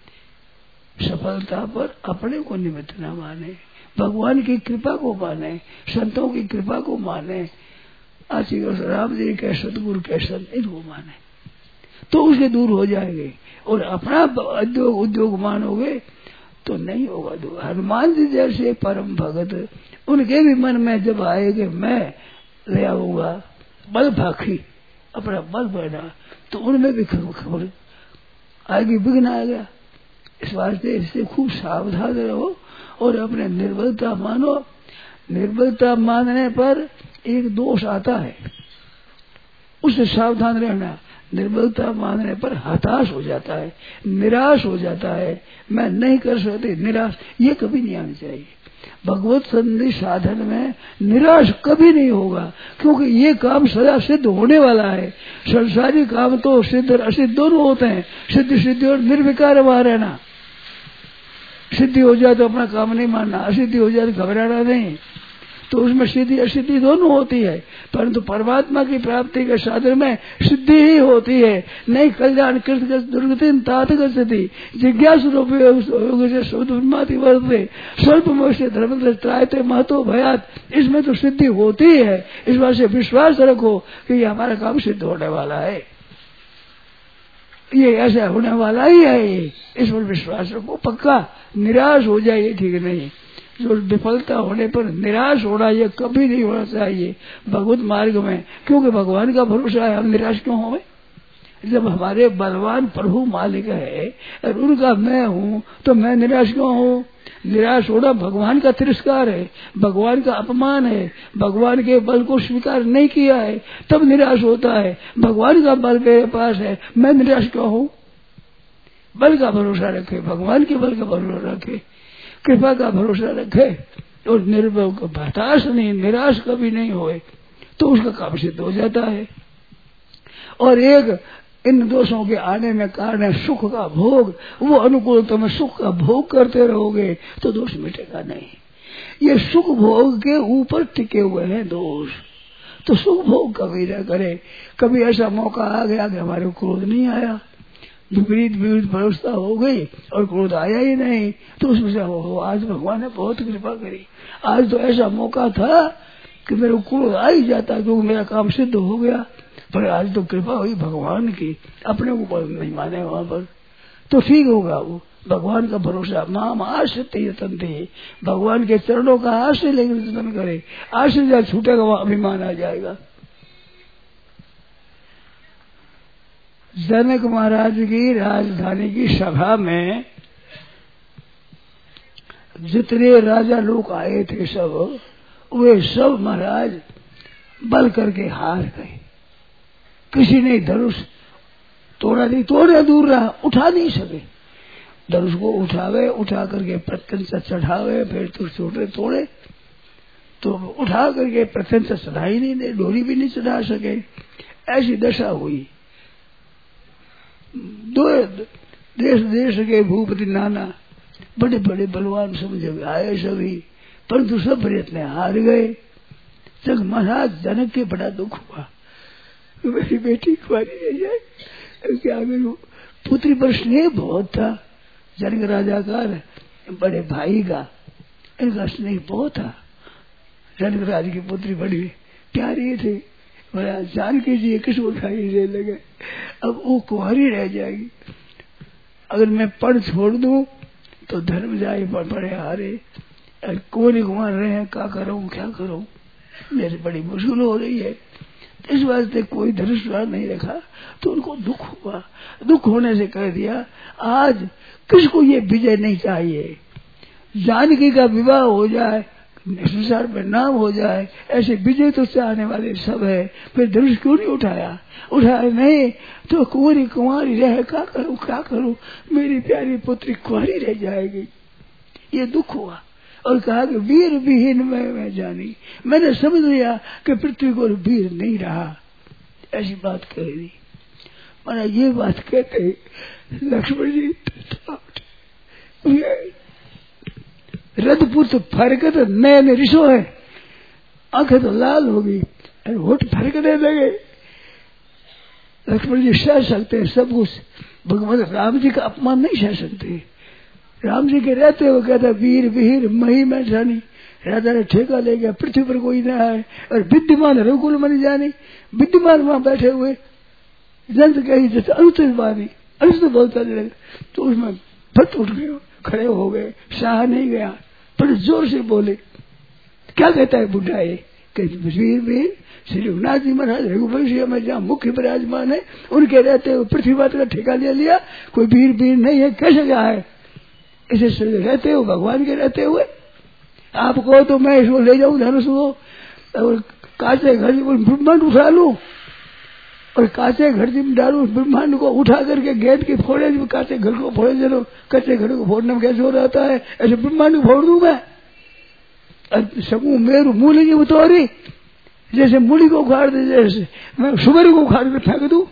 सफलता पर अपने को निमित्त न माने, भगवान की कृपा को माने, संतों की कृपा को माने, आशीर्वाद राम जी के सतगुरु के संत इनको माने, तो उसके दूर हो जाएंगे। और अपना उद्योग मानोगे तो नहीं होगा दूर। हनुमान जी जैसे परम भगत, उनके भी मन में जब आए कि मैं ले आऊंगा बल भाखी, अपना बल बढ़ा, तो उनमें भी खबर आएगी, विघ्न आ गया। इस वास्ते इससे खूब सावधान रहो और अपने निर्बलता मानो। निर्बलता मानने पर एक दोष आता है, उससे सावधान रहना। निर्बलता मानने पर हताश हो जाता है, निराश हो जाता है, मैं नहीं कर सकती, निराश ये कभी नहीं आनी चाहिए। भगवत संधि साधन में निराश कभी नहीं होगा, क्योंकि ये काम सदा सिद्ध होने वाला है। संसारी काम तो सिद्ध और असिद्ध दोनों होते हैं, सिद्धि और निर्विकार वहां रहना। सिद्धि हो जाए तो अपना काम नहीं मानना, असिद्धि हो जाए तो घबराना नहीं, तो उसमें सिद्धि असिद्धि दोनों होती है। परंतु परमात्मा की प्राप्ति के साधन में सिद्धि ही होती है, नहीं कल्याण कृत दुर्गति तात गति जिज्ञासु रूपी वर्ते स्वल्प मोक्ष धर्म त्रायते महतो भयात, इसमें तो सिद्धि होती है। इस बात से विश्वास रखो कि ये हमारा काम सिद्ध होने वाला है, ये ऐसा होने वाला ही है, ये इस पर विश्वास रखो पक्का। निराश हो जाए ये ठीक नहीं, जो विफलता होने पर निराश होना ये कभी नहीं होना चाहिए भगवत मार्ग में, क्योंकि भगवान का भरोसा है, हम निराश क्यों होंगे जब हमारे बलवान प्रभु मालिक है और उनका मैं हूँ, तो मैं निराश क्यों हूँ। निराश होना भगवान का तिरस्कार है, भगवान का अपमान है, भगवान के बल को स्वीकार नहीं किया है तब निराश होता है। भगवान का बल मेरे पास है, मैं निराश क्यों हूँ। बल का भरोसा रखे, भगवान के बल का भरोसा रखे, कृपा का भरोसा रखे और निर्भय को हताश नहीं, निराश कभी नहीं होए, तो उसका काम सिद्ध हो जाता है। और एक इन दोषों के आने में कारण है सुख का भोग, वो अनुकूलता में सुख का भोग करते रहोगे तो दोष मिटेगा नहीं। ये सुख भोग के ऊपर टिके हुए हैं दोष, तो सुख भोग कभी न करे। कभी ऐसा मौका आ गया कि हमारे क्रोध नहीं आया, विपरीत व्यवस्था हो गई और क्रोध आया ही नहीं, तो उसमें से हो आज भगवान ने बहुत कृपा करी, आज तो ऐसा मौका था कि मेरे क्रोध आ ही जाता क्योंकि मेरा काम सिद्ध हो गया, पर आज तो कृपा हुई भगवान की, अपने ऊपर नहीं माने वहां पर, तो ठीक होगा। वो भगवान का भरोसा, माम आश्रित यतन थे, भगवान के चरणों का आश्रय लेकर यतन करे, आश्रय जब छूटेगा वहां अभिमान आ जाएगा। जनक महाराज की राजधानी की सभा में जितने राजा लोग आए थे सब, वे सब महाराज बल करके हार गए। किसी ने धनुष तोड़ा नहीं, तोड़ना दूर रहा, उठा नहीं सके। धनुष को उठावे, उठा करके प्रत्यन से चढ़ावे, फिर तो छोटे तोड़े, तो उठा करके प्रत्यन से चढ़ा ही नहीं दे, डोरी भी नहीं चढ़ा सके। ऐसी दशा हुई। दो देश देश के भूपति नाना, बड़े बड़े बलवान समझे आए सभी, परंतु सब प्रयत्न हार गए। जब महाराज जनक के बड़ा दुख हुआ, मेरी बेटी कुंवारी रह जाए, क्या करूं। पुत्री पर स्नेह बहुत था जनक राजा का, बड़े भाई का इनका स्नेह बहुत था। जनक राजा की पुत्री बड़ी प्यारी थी, बड़ा जानकी जी किसको खाई दे लगे, अब वो कुंवारी रह जाएगी। अगर मैं पढ़ छोड़ दूं तो धर्म जाए पड़े हारे, कौन कुमार रहे हैं, क्या करूं क्या करूं, मेरी बड़ी मुश्किल हो रही है। इस वास्ते कोई धनुष नहीं रखा, तो उनको दुख हुआ। दुख होने से कह दिया, आज किसको ये विजय नहीं चाहिए, जानकी का विवाह हो जाए, संसार में नाम हो जाए, ऐसे विजय तो चाहने वाले सब है, फिर धनुष क्यों नहीं उठाया। उठाया नहीं तो कुंवारी कुंवारी रहे, क्या करूं क्या करूं, मेरी प्यारी पुत्री कुंवारी रह जाएगी। ये दुख हुआ और कहा कि वीर विहीन मैं जानी, मैंने समझ लिया कि पृथ्वी को वीर नहीं रहा। ऐसी बात कह दी। मैंने ये बात कहते लक्ष्मण जी रथपुर तो फरकत नयन रिशो है, आंखें तो लाल हो गई, होठ फरकने लगे। लक्ष्मण जी सह सकते हैं सब कुछ, भगवान राम जी का अपमान नहीं सह सकते। राम जी के रहते हुए कहता वीर वीर मही में जानी, राजा ने ठेका ले गया, पृथ्वी पर कोई न आए, और विद्यमान रघुकुल में जानी, विद्यमान वहां बैठे हुए जंत कही जैसे अनुचित बानी, अनुचित बोलता लगे, तो उसमें फट उठ गए, खड़े हो गए, सहा नहीं गया, पर जोर से बोले। क्या कहता है बुढ़ा ये, वीर वीर श्री रघुनाथ जी महाराज रघुवंशी में जहाँ मुख्य विराजमान है, उनके रहते हुए पृथ्वी माता का ठेका ले लिया, कोई वीर वीर नहीं है, कैसे क्या है। इसे रहते हो भगवान के रहते हुए आपको तो मैं इसको ले जाऊं धनुष को, और कांचे घर ब्रह्मांड उठा लूं, और कांचे घर में डालू, ब्रह्मांड को उठा करके गेट के फोड़े, कांचे घर को फोड़े, चलो कच्चे घर को फोड़ने में कैसे हो रहता है, ऐसे ब्रह्मांड को फोड़ दूं मैं। समूह मेरू मूली की उतोरी, जैसे मूली को उखाड़ दे, जैसे मैं सुगर को उखाड़ कर फेंक दूं।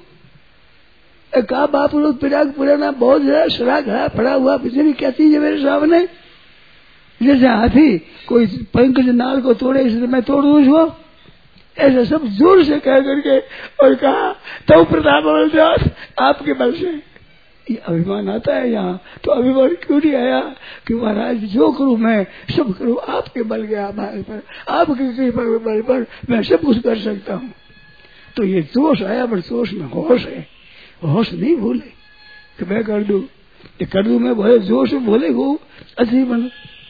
कहा बाप लोग पिराग पुराना बहुत ज्यादा सराग है पड़ा हुआ, पिछले क्या चीज है मेरे सामने, जैसे हाथी कोई पंकज नाल को तोड़े, इसलिए मैं तोड़ दूं इसको, ऐसा सब जोर से कह करके और कहा तो प्रताप बलदास आपके बल से। ये अभिमान आता है यहाँ, तो अभिमान क्यों नहीं आया कि महाराज जो करूं मैं सब करूं आपके बल के आभार पर, आपके कृपा के बल पर मैं सब कुछ कर सकता हूँ। तो ये जोश आया, पर जोश में होश है, होश नहीं भूले कि मैं कर दूं मैं बोले जोश में बोले वो अच्छी बन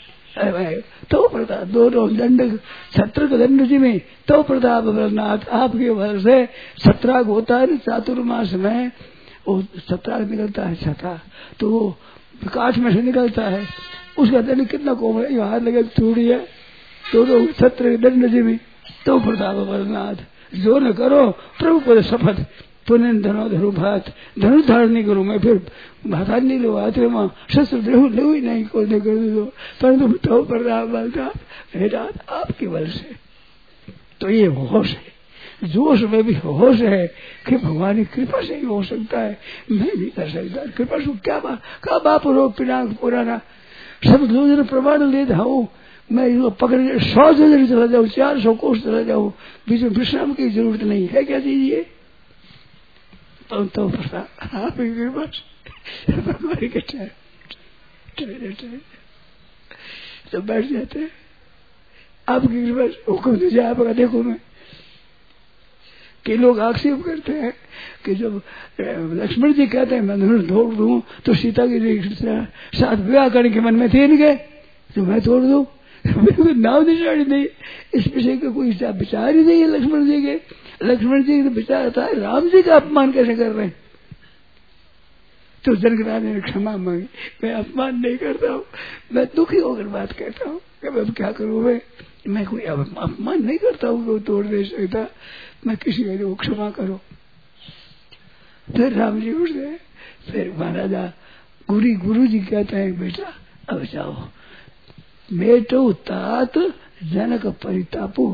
तो प्रताप दोनों दंड छत्र के दंड जी में तो प्रताप बलनाथ आपके बल से छत्राग होता है चातुर्मास में, वो छत्राग निकलता है छत्रा, तो वो काठ में से निकलता है, उसका दंड कितना कोमल है, हाथ लगे चूड़ी है, दोनों छत्र के दंड जी में तो प्रताप बलनाथ जो न करो प्रभु को शपथ पुनः धनो धरु भात, धनुष धारण नहीं करूं मैं, फिर भाता नहीं लो आते वहां शस्त्र लो ही नहीं को कर दो, परंतु तो पर बलता बेटा आपके बल से। तो ये होश है, जोश में भी होश है कि भगवान की कृपा से ही हो सकता है, मैं नहीं कर सकता। कृपा से क्या बाप रो पिनाक पुराना सब लोग प्रमाण ले जाऊं, मैं इसको पकड़ 100 जगह चला जाऊं, 400 कोस चला जाऊं, बीच में विश्राम की जरूरत नहीं है। क्या चीज तो आप भगवान के तो बैठ जाते हैं, आपकी कृपा हुक्म दीजिए आपका। देखो मैं कि लोग आक्षेप करते हैं कि जब लक्ष्मण जी कहते हैं मैं धनुष तोड़ दूं, तो सीता के साथ विवाह करने के मन में थे इनके, तो मैं तोड़ दूं, नाम निशान नहीं, इस विषय का कोई विचार ही नहीं है लक्ष्मण जी के। लक्ष्मण जी का विचार था राम जी का अपमान कैसे कर रहे हैं, तो जनक राजा ने क्षमा मांगी, मैं अपमान नहीं करता हूँ, मैं दुखी होकर बात कहता हूँ कि मैं क्या करूँ, मैं कोई अपमान नहीं करता हूँ, वो तोड़ नहीं सकता, मैं किसी को क्षमा करो। फिर राम जी उठ गए। फिर महाराजा गुरु जी कहते हैं बेटा अब जाओ, मेटो तात जनक परितापो,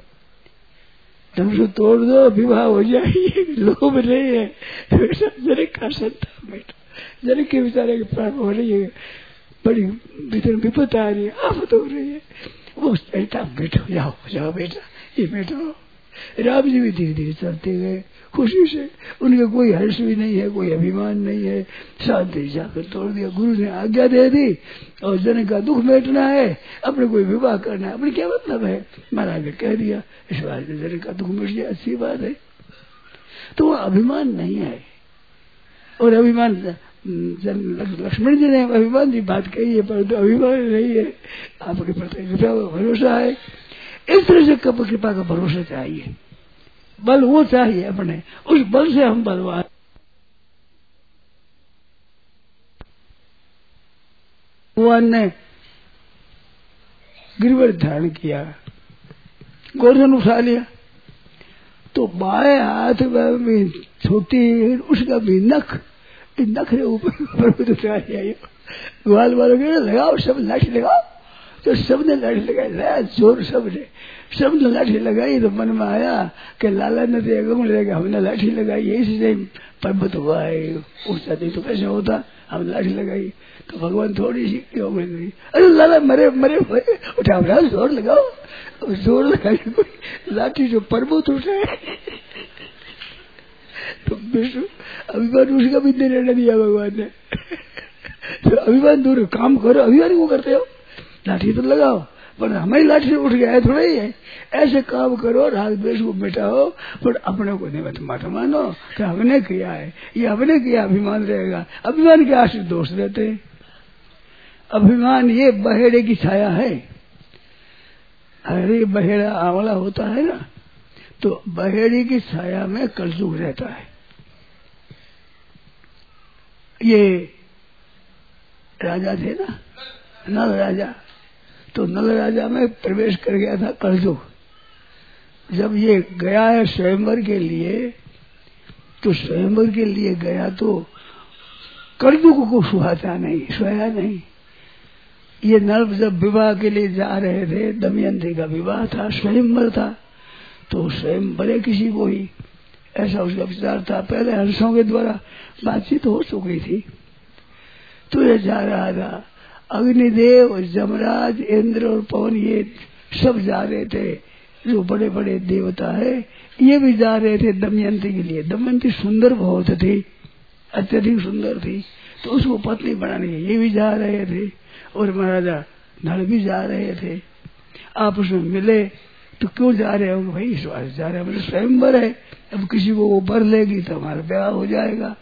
धनुष तोड़ दो, विवाह हो जाएगी, लोभ नहीं है बेटा। जनक का संताप बेटा, जनक के बेचारे के प्राण हो रही है, बड़ी भीतर विपत्ति आ रही है, आफत हो रही है, वो बेटा बैठो, जाओ जाओ बेटा, ये बैठो। राम जी भी धीरे धीरे चलते गए खुशी से, उनका कोई हर्ष भी नहीं है, कोई अभिमान नहीं है, शांति जाकर तोड़ दिया। गुरु ने आज्ञा दे दी और जनक का दुख मिटना है, अपने कोई विवाह करना है, अपने क्या मतलब है, महाराज ने कह दिया, इस बात से जनक का दुख मिट गया, अच्छी बात है। तो वो अभिमान नहीं है। और अभिमान लक्ष्मण जी ने अभिमान की बात कही है, परंतु अभिमान नहीं है, आपके प्रति कृपा का भरोसा है। इस तरह से कृपा का भरोसा चाहिए, बल वो चाहिए अपने, उस बल से हम बलवान। भगवान ने गिरवर धारण किया, गोवर्धन उठा लिया, तो बाएं हाथ में छोटी उसका भी नख के ऊपर ग्वाल वालों के लगाओ, सब लाठी लगाओ, तो सबने लाठी लगाई, जोर सबने लाठी लगाई। तो मन में आया कि लाला ने तो अगम लेगा, हमने लाठी लगाई, इससे पर्वत हुआ है, ऊंचा नहीं तो कैसे होता, हम लाठी लगाई। तो भगवान थोड़ी सी हो गई, अरे लाला मरे उठाओ, जोर लगाओ, जोर लगाई, लाठी जो पर्वत उठे। तो विष्णु अभिमान उसका भी निर्णय दिया भगवान ने। तो अभिमान दूर, काम करो, अभिमान को करते हो, लाठी तो लगाओ, पर हमारी लाठी से उठ गया है थोड़ा ही है, ऐसे काम करो, राग द्वेष को मिटाओ, पर अपने को नहीं मत मानो कि हमने किया है, ये हमने किया, अभिमान रहेगा। अभिमान के आश्रित दोष रहते हैं। अभिमान ये बहेड़े की छाया है, अरे बहेड़ा आंवला होता है ना, तो बहेड़ी की छाया में कलयुग रहता है। ये राजा थे ना, नल राजा, तो नल राजा में प्रवेश कर गया था कलयुग। जब ये गया है स्वयंवर के लिए, तो स्वयंवर के लिए गया तो कलयुग को सुहाता नहीं, सोया नहीं। ये नल जब विवाह के लिए जा रहे थे, दमयंती का विवाह था, स्वयंवर था, तो स्वयं बड़े किसी को ही ऐसा उसका विचार था। पहले हर्षों के द्वारा बातचीत हो चुकी थी। तो ये जा रहा था, अग्निदेव, जमराज, इंद्र और पवन ये सब जा रहे थे, जो बड़े बड़े देवता है ये भी जा रहे थे दमयंती के लिए। दमयंती सुंदर बहुत थी, अत्यधिक सुंदर थी, तो उसको पत्नी बनाने के ये भी जा रहे थे, और महाराजा नल भी जा रहे थे। आपस में मिले तो क्यों जा रहे हो भाई, इस बार जा रहे हैं, मतलब स्वयंवर है, अब किसी को वो बर लेगी तो हमारा ब्याह हो जाएगा।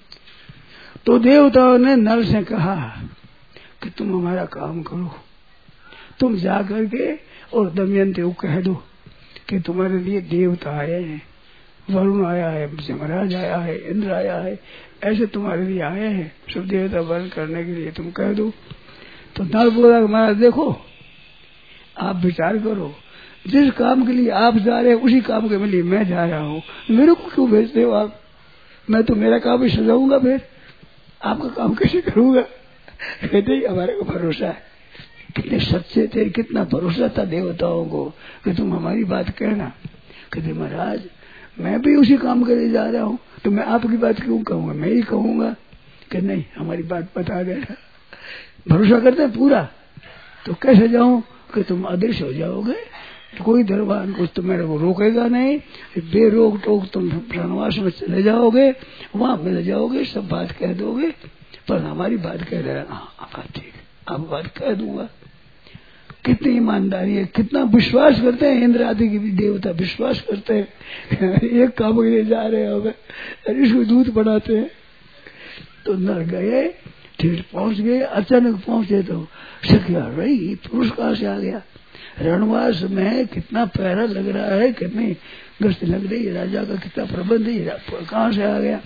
तो देवताओं ने नल से कहा कि तुम हमारा काम करो, तुम जा करके और दमयंती को कह दो कि तुम्हारे लिए देवता आए हैं, वरुण आया है, जमराज आया है, इंद्र आया है, ऐसे तुम्हारे लिए आए हैं, सब देवता वर्ण करने के लिए, तुम कह दो। तो नल बोला महाराज देखो, आप विचार करो, जिस काम के लिए आप जा रहे हैं उसी काम के लिए मैं जा रहा हूँ, मेरे को क्यों भेजते हो आप? मैं तो मेरा काम ही सजाऊंगा, फिर आपका काम कैसे करूंगा? कहते ही हमारे को भरोसा है। कितने सच्चे थे, कितना भरोसा था देवताओं को कि तुम हमारी बात कहना। कहते महाराज मैं भी उसी काम के लिए जा रहा हूँ, तो मैं आपकी बात क्यों कहूंगा, मैं ही कहूंगा कि नहीं हमारी बात बता देना। भरोसा करते हैं पूरा। तो कैसे जाऊं कि तुम अदृश्य हो जाओगे, तो कोई दरबार कुछ तो मेरे को रोकेगा नहीं, बेरोक टोक तुम वनवास में चले जाओगे, वहां मिल जाओगे, सब बात कह दोगे, पर हमारी बात कह देना। हाँ ठीक, आप बात कह दूंगा। कितनी ईमानदारी है, कितना विश्वास करते हैं, इंद्र आदि के भी देवता विश्वास करते हैं। एक काम के लिए जा रहे हो, इसको दूध बनाते हैं। तो नर गए, ठीक पहुंच गए, अचानक पहुंचे तो सखिया रही, पुरुष कहाँ से आ गया? रणवास में कितना पहरा लग रहा है, कितनी गश्त लग रही है, राजा का कितना प्रबंध है, कहाँ से आ गया?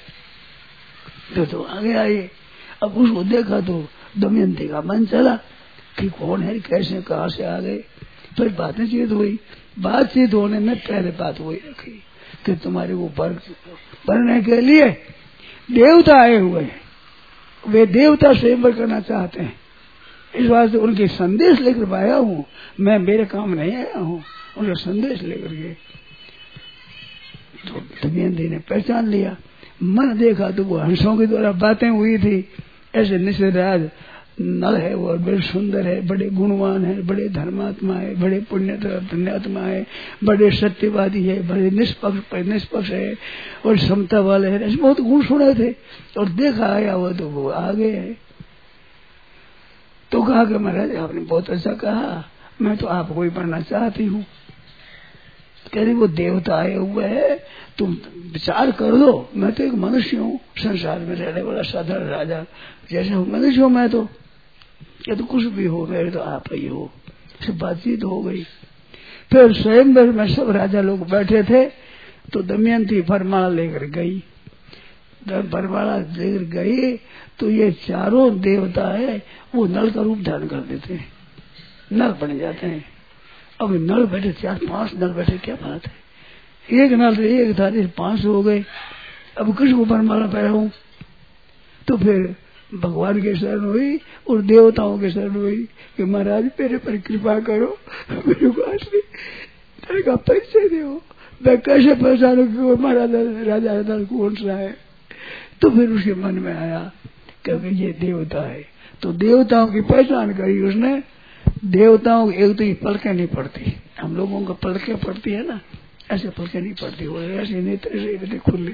तो आ गया ये। अब उसको देखा तो दमयंती का मन चला कि कौन है, कैसे, कहाँ से आ गए। फिर बातचीत हुई, बातचीत होने में पहले बात वही रखी कि तुम्हारे को भरने के लिए देवता आए हुए हैं, वे देवता स्वयंवर करना चाहते हैं, इस बात से उनके संदेश लेकर आया हूँ मैं, मेरे काम नहीं आया हूँ, उनका संदेश लेकर के। तो दमयंती ने पहचान लिया, मन देखा तो वो हंसों के द्वारा बातें हुई थी। ऐसे निषेधराज नल है, वो बड़े सुंदर है, बड़े गुणवान है, बड़े धर्मात्मा है, बड़े पुण्यात्मा है, बड़े सत्यवादी है, बड़े निष्पक्ष है और समता वाले है, ऐसे बहुत गुण सुने थे। और देखा आया वो तो वो आ गए। तो कहा कि महाराज आपने बहुत अच्छा कहा, मैं तो आपको ही पढ़ना चाहती हूँ। कह रही वो देवता आए हुए है, तुम विचार कर लो, मैं तो एक मनुष्य हूँ, संसार में रहने वाला साधारण राजा जैसे हूँ, मनुष्य हूँ मैं तो, या तो कुछ भी हो, मेरे तो आप ही हो। सब बातचीत हो गई। फिर स्वयंवर में सब राजा लोग बैठे थे, तो दमयंती वरमाला लेकर गई। वरमाला लेकर गई तो ये चारों देवता है वो नल का रूप धारण कर देते हैं, नल बन जाते हैं। अब नल बैठे 4-5 नल बैठे, क्या बात है, एक नल एक था, 5 हो गए। अब किसको वरमाला पहनाऊं? तो फिर भगवान के शरण हुई और देवताओं के शरण हुई कि महाराज मेरे पर कृपा करो, मेरे को असली का परिचय दो, मैं कैसे पहचानू कि वो महाराज राजा नल कौन सा है। तो फिर उसके मन में आया क्योंकि ये देवता है, तो देवताओं की पहचान करी उसने। देवताओं एक तो ये पलकें नहीं पड़ती, हम लोगों को पलकें पड़ती है ना, ऐसे पलकें नहीं पड़ती, वो ऐसे नेत्र से इतने खुले।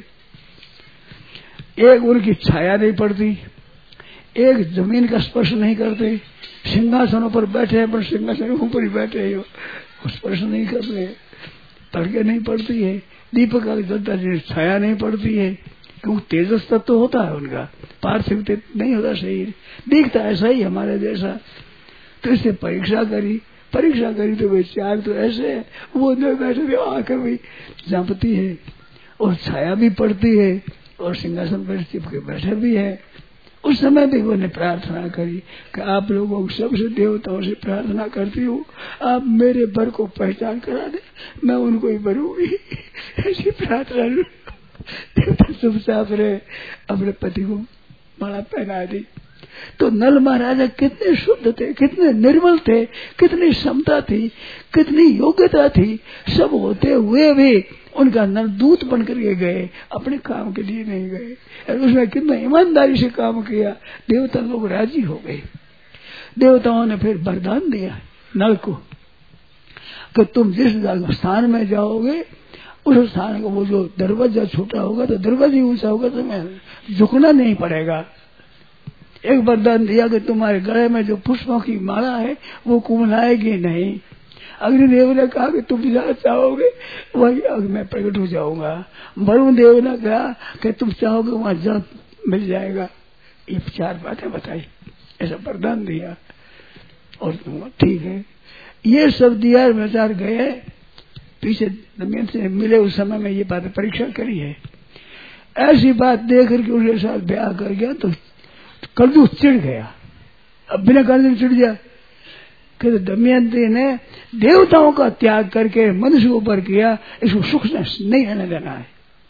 एक उनकी छाया नहीं पड़ती, एक जमीन का स्पर्श नहीं करते, सिंहासनों पर बैठे हैं पर सिंहासन के ऊपर ही बैठे हो, स्पर्श नहीं करते, पलकें नहीं पड़ती है। दीपक का जलता छाया नहीं पड़ती है, क्योंकि तेजस तत्व तो होता है उनका, पार्थिव नहीं होता शरीर, दिखता ऐसा ही हमारे जैसा। तो इससे परीक्षा करी तो वे 4 तो ऐसे है, वो जो बैठे थे आकर भी जापती है और छाया भी पड़ती है और सिंहासन पर चिपके बैठे भी है। उस समय भी उन्होंने प्रार्थना करी कि आप लोगों सबसे देवताओं से प्रार्थना करती हूँ, आप मेरे वर को पहचान करा दे, मैं उनको ही भरूंगी। ऐसी प्रार्थना देवता चुपचाप रहे, अपने पति को माला पहना दी। तो नल महाराजा कितने शुद्ध थे, कितने निर्मल थे, कितनी क्षमता थी, कितनी योग्यता थी, सब होते हुए भी उनका नल दूत बन करके गए, अपने काम के लिए नहीं गए। उसने कितना ईमानदारी से काम किया, देवता लोग राजी हो गए। देवताओं ने फिर वरदान दिया नल को कि तुम जिस स्थान में जाओगे उस स्थान को वो जो दरवाजा छोटा होगा तो दरवाजा ऊंचा होगा, तुम्हें झुकना नहीं पड़ेगा। एक वरदान दिया कि तुम्हारे गले में जो पुष्पों की माला है वो कुमलाएगी नहीं। अग्निदेव ने कहा कि तुम जहाँ चाहोगे वही अग्नि में प्रकट हो जाऊंगा। वरुण देव ने कहा कि तुम चाहोगे वहाँ जल मिल जाएगा। ये 4 बातें बताई, ऐसा वरदान दिया। और ठीक है, ये सब दिया, विचार गए पीछे दमयंती से मिले, उस समय में ये बात परीक्षा करी है। ऐसी बात देख करके उसके साथ ब्याह कर गया तो कलयुग चिढ़ गया। अब बिना कारण चिढ़ गया कि दमयंती ने देवताओं का त्याग करके मनुष्य के ऊपर किया, इसको सुख नहीं रहने देना है।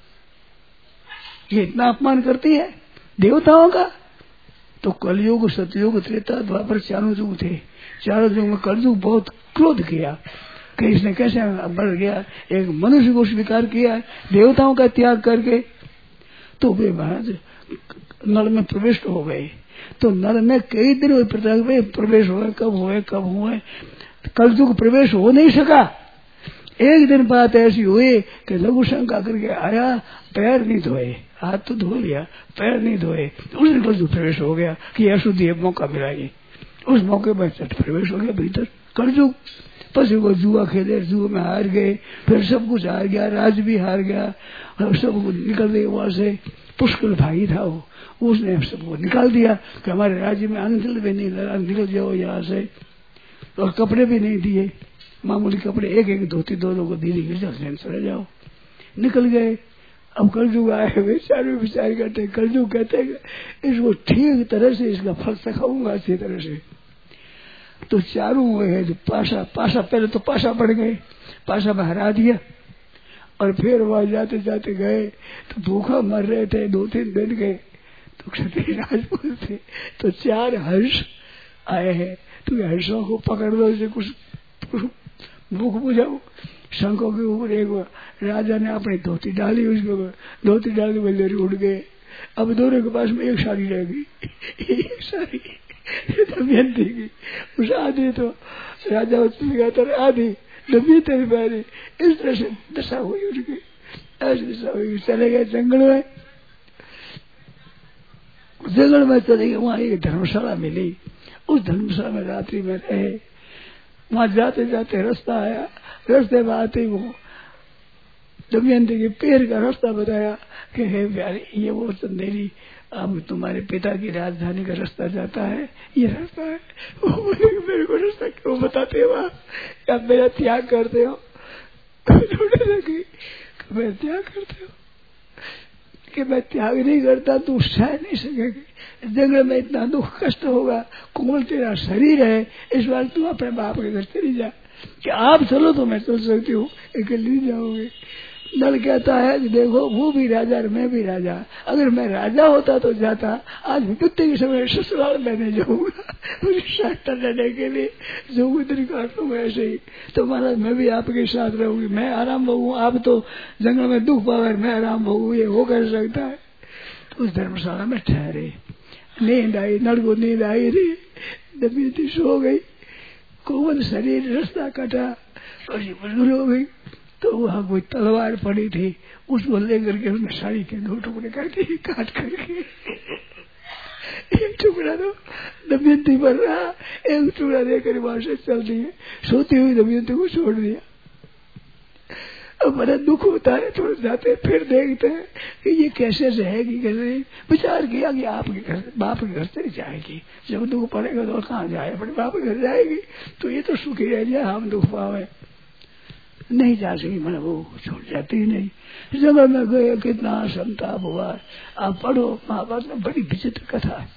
ये इतना अपमान करती है देवताओं का। तो कलयुग, सतयुग, त्रेता, द्वापर 4 युग थे। 4 युग में कलयुग बहुत क्रोध किया कि इसने कैसे बढ़ गया, एक मनुष्य को स्वीकार किया देवताओं का त्याग करके। तो वे महाराज नल में प्रवेश हो गए। तो नल में कई दिन प्रवेश हुए, कब हुए, कलयुग प्रवेश हो नहीं सका। एक दिन बात ऐसी हुई कि लघु शंका करके आया, पैर नहीं धोए, हाथ तो धो लिया, पैर नहीं धोए, उस दिन कलयुग प्रवेश हो गया कि अशुद्धि मौका मिला। ये उस मौके पर चट प्रवेश हो गया भीतर कलयुग। पशु को जुआ खेले, जुआ में हार गए, फिर सब कुछ हार गया, राज भी हार गया, सब निकल गए वहां से। पुष्कर भाई था वो, उसने सबको निकाल दिया कि हमारे राज्य में अन्न भी नहीं लगा, निकल जाओ यहाँ से। और कपड़े भी नहीं दिए, मामूली कपड़े, एक धोती दोनों को दीदी गिरजा चले जाओ, निकल गए। अब कलयुग आए, विचार करते, कलयुग कहते इसको ठीक तरह से इसका फल सिखाऊंगा अच्छी तरह से। तो चारों हुए है जो पाशा पहले तो पाशा पड़ गए, पाशा में हरा दिया और फिर वहां जाते जाते गए तो भूखा मर रहे थे, 2-3 दिन गए तो क्षत्रिय राजपूत थे, तो 4 हर्ष आए हैं, तो ये हर्षों को पकड़ दो, इसे कुछ भूख बुझाओ। शंखों के ऊपर एक राजा ने अपनी धोती डाली, उसके ऊपर धोती डाल के बल्लेरी उड़ गए। अब दोनों के पास में एक साड़ी रह गई, एक साड़ी दमयंती की। उस आधी तो राजा आधी दमयंती ने पहनी। इस तरह से दशा हुई उनकी, ऐसी दशा हुई। चले गए जंगल में, जंगल में चले गए, वहां एक धर्मशाला मिली। उस धर्मशाला में रात्रि में रहे। वहां जाते जाते रास्ता आया, रास्ते में आते वो दमयंती के पैर का रास्ता बताया कि हे प्यारे, ये वो चंदेरी, अब तुम्हारे पिता की राजधानी का रास्ता जाता है, ये रास्ता है। वो बोले मेरे को रास्ता क्यों बताते हो आप, क्या मेरा त्याग करते हो? मैं त्याग करते हो कि मैं त्याग नहीं करता, तू सह नहीं सकेगी। जंगल में इतना दुख कष्ट होगा, कोमल तेरा शरीर है, इस बार तू अपने बाप के घर चली जा। कि आप चलो तो मैं चल सकती हूँ, अकेली जाओगे। नल कहता है कि देखो वो भी राजा और मैं भी राजा, अगर मैं राजा होता तो जाता, आज विपत्ति के समय ससुराल में नहीं जाऊंगा शास्त्र लेने के लिए, जो इतनी काट लूंगा ऐसे ही। तो महाराज मैं भी आपके साथ रहूंगी, मैं आराम भोगू, आप तो जंगल में दुख पावे, मैं आराम भोगू, ये हो कर सकता है। तो उस धर्मशाला में ठहरे, नींद आई, नल को नींद आई रही, दमयंती सो गई, कोमल शरीर, रास्ता कटा, थोड़ी बुजुर्ग हो गई। तो वहां कोई तलवार पड़ी थी, उसको लेकर के उसने साड़ी के 2 टुकड़े करके काट करके एक टुकड़ा तो दमयंती पर रहा, एक टुकड़ा देकर वहां से चल दिए। सोती हुई दमयंती को छोड़ दिया। अब बड़ा दुख होता है, थोड़ा जाते फिर देखते हैं कि ये कैसे रहेगी, कैसे। विचार किया कि आपके घर, बाप के घर से जाएगी, जब दुख पड़ेगा तो कहाँ जाए, अपने बाप के घर जाएगी, तो ये तो सुखी रह जाए, हम दुख पावे। नहीं जा सकी, मैंने वो छोड़ जाती ही नहीं। जंगल में गए, कितना संताप हुआ। आप पढ़ो महाभारत में, बड़ी विचित्र कथा है,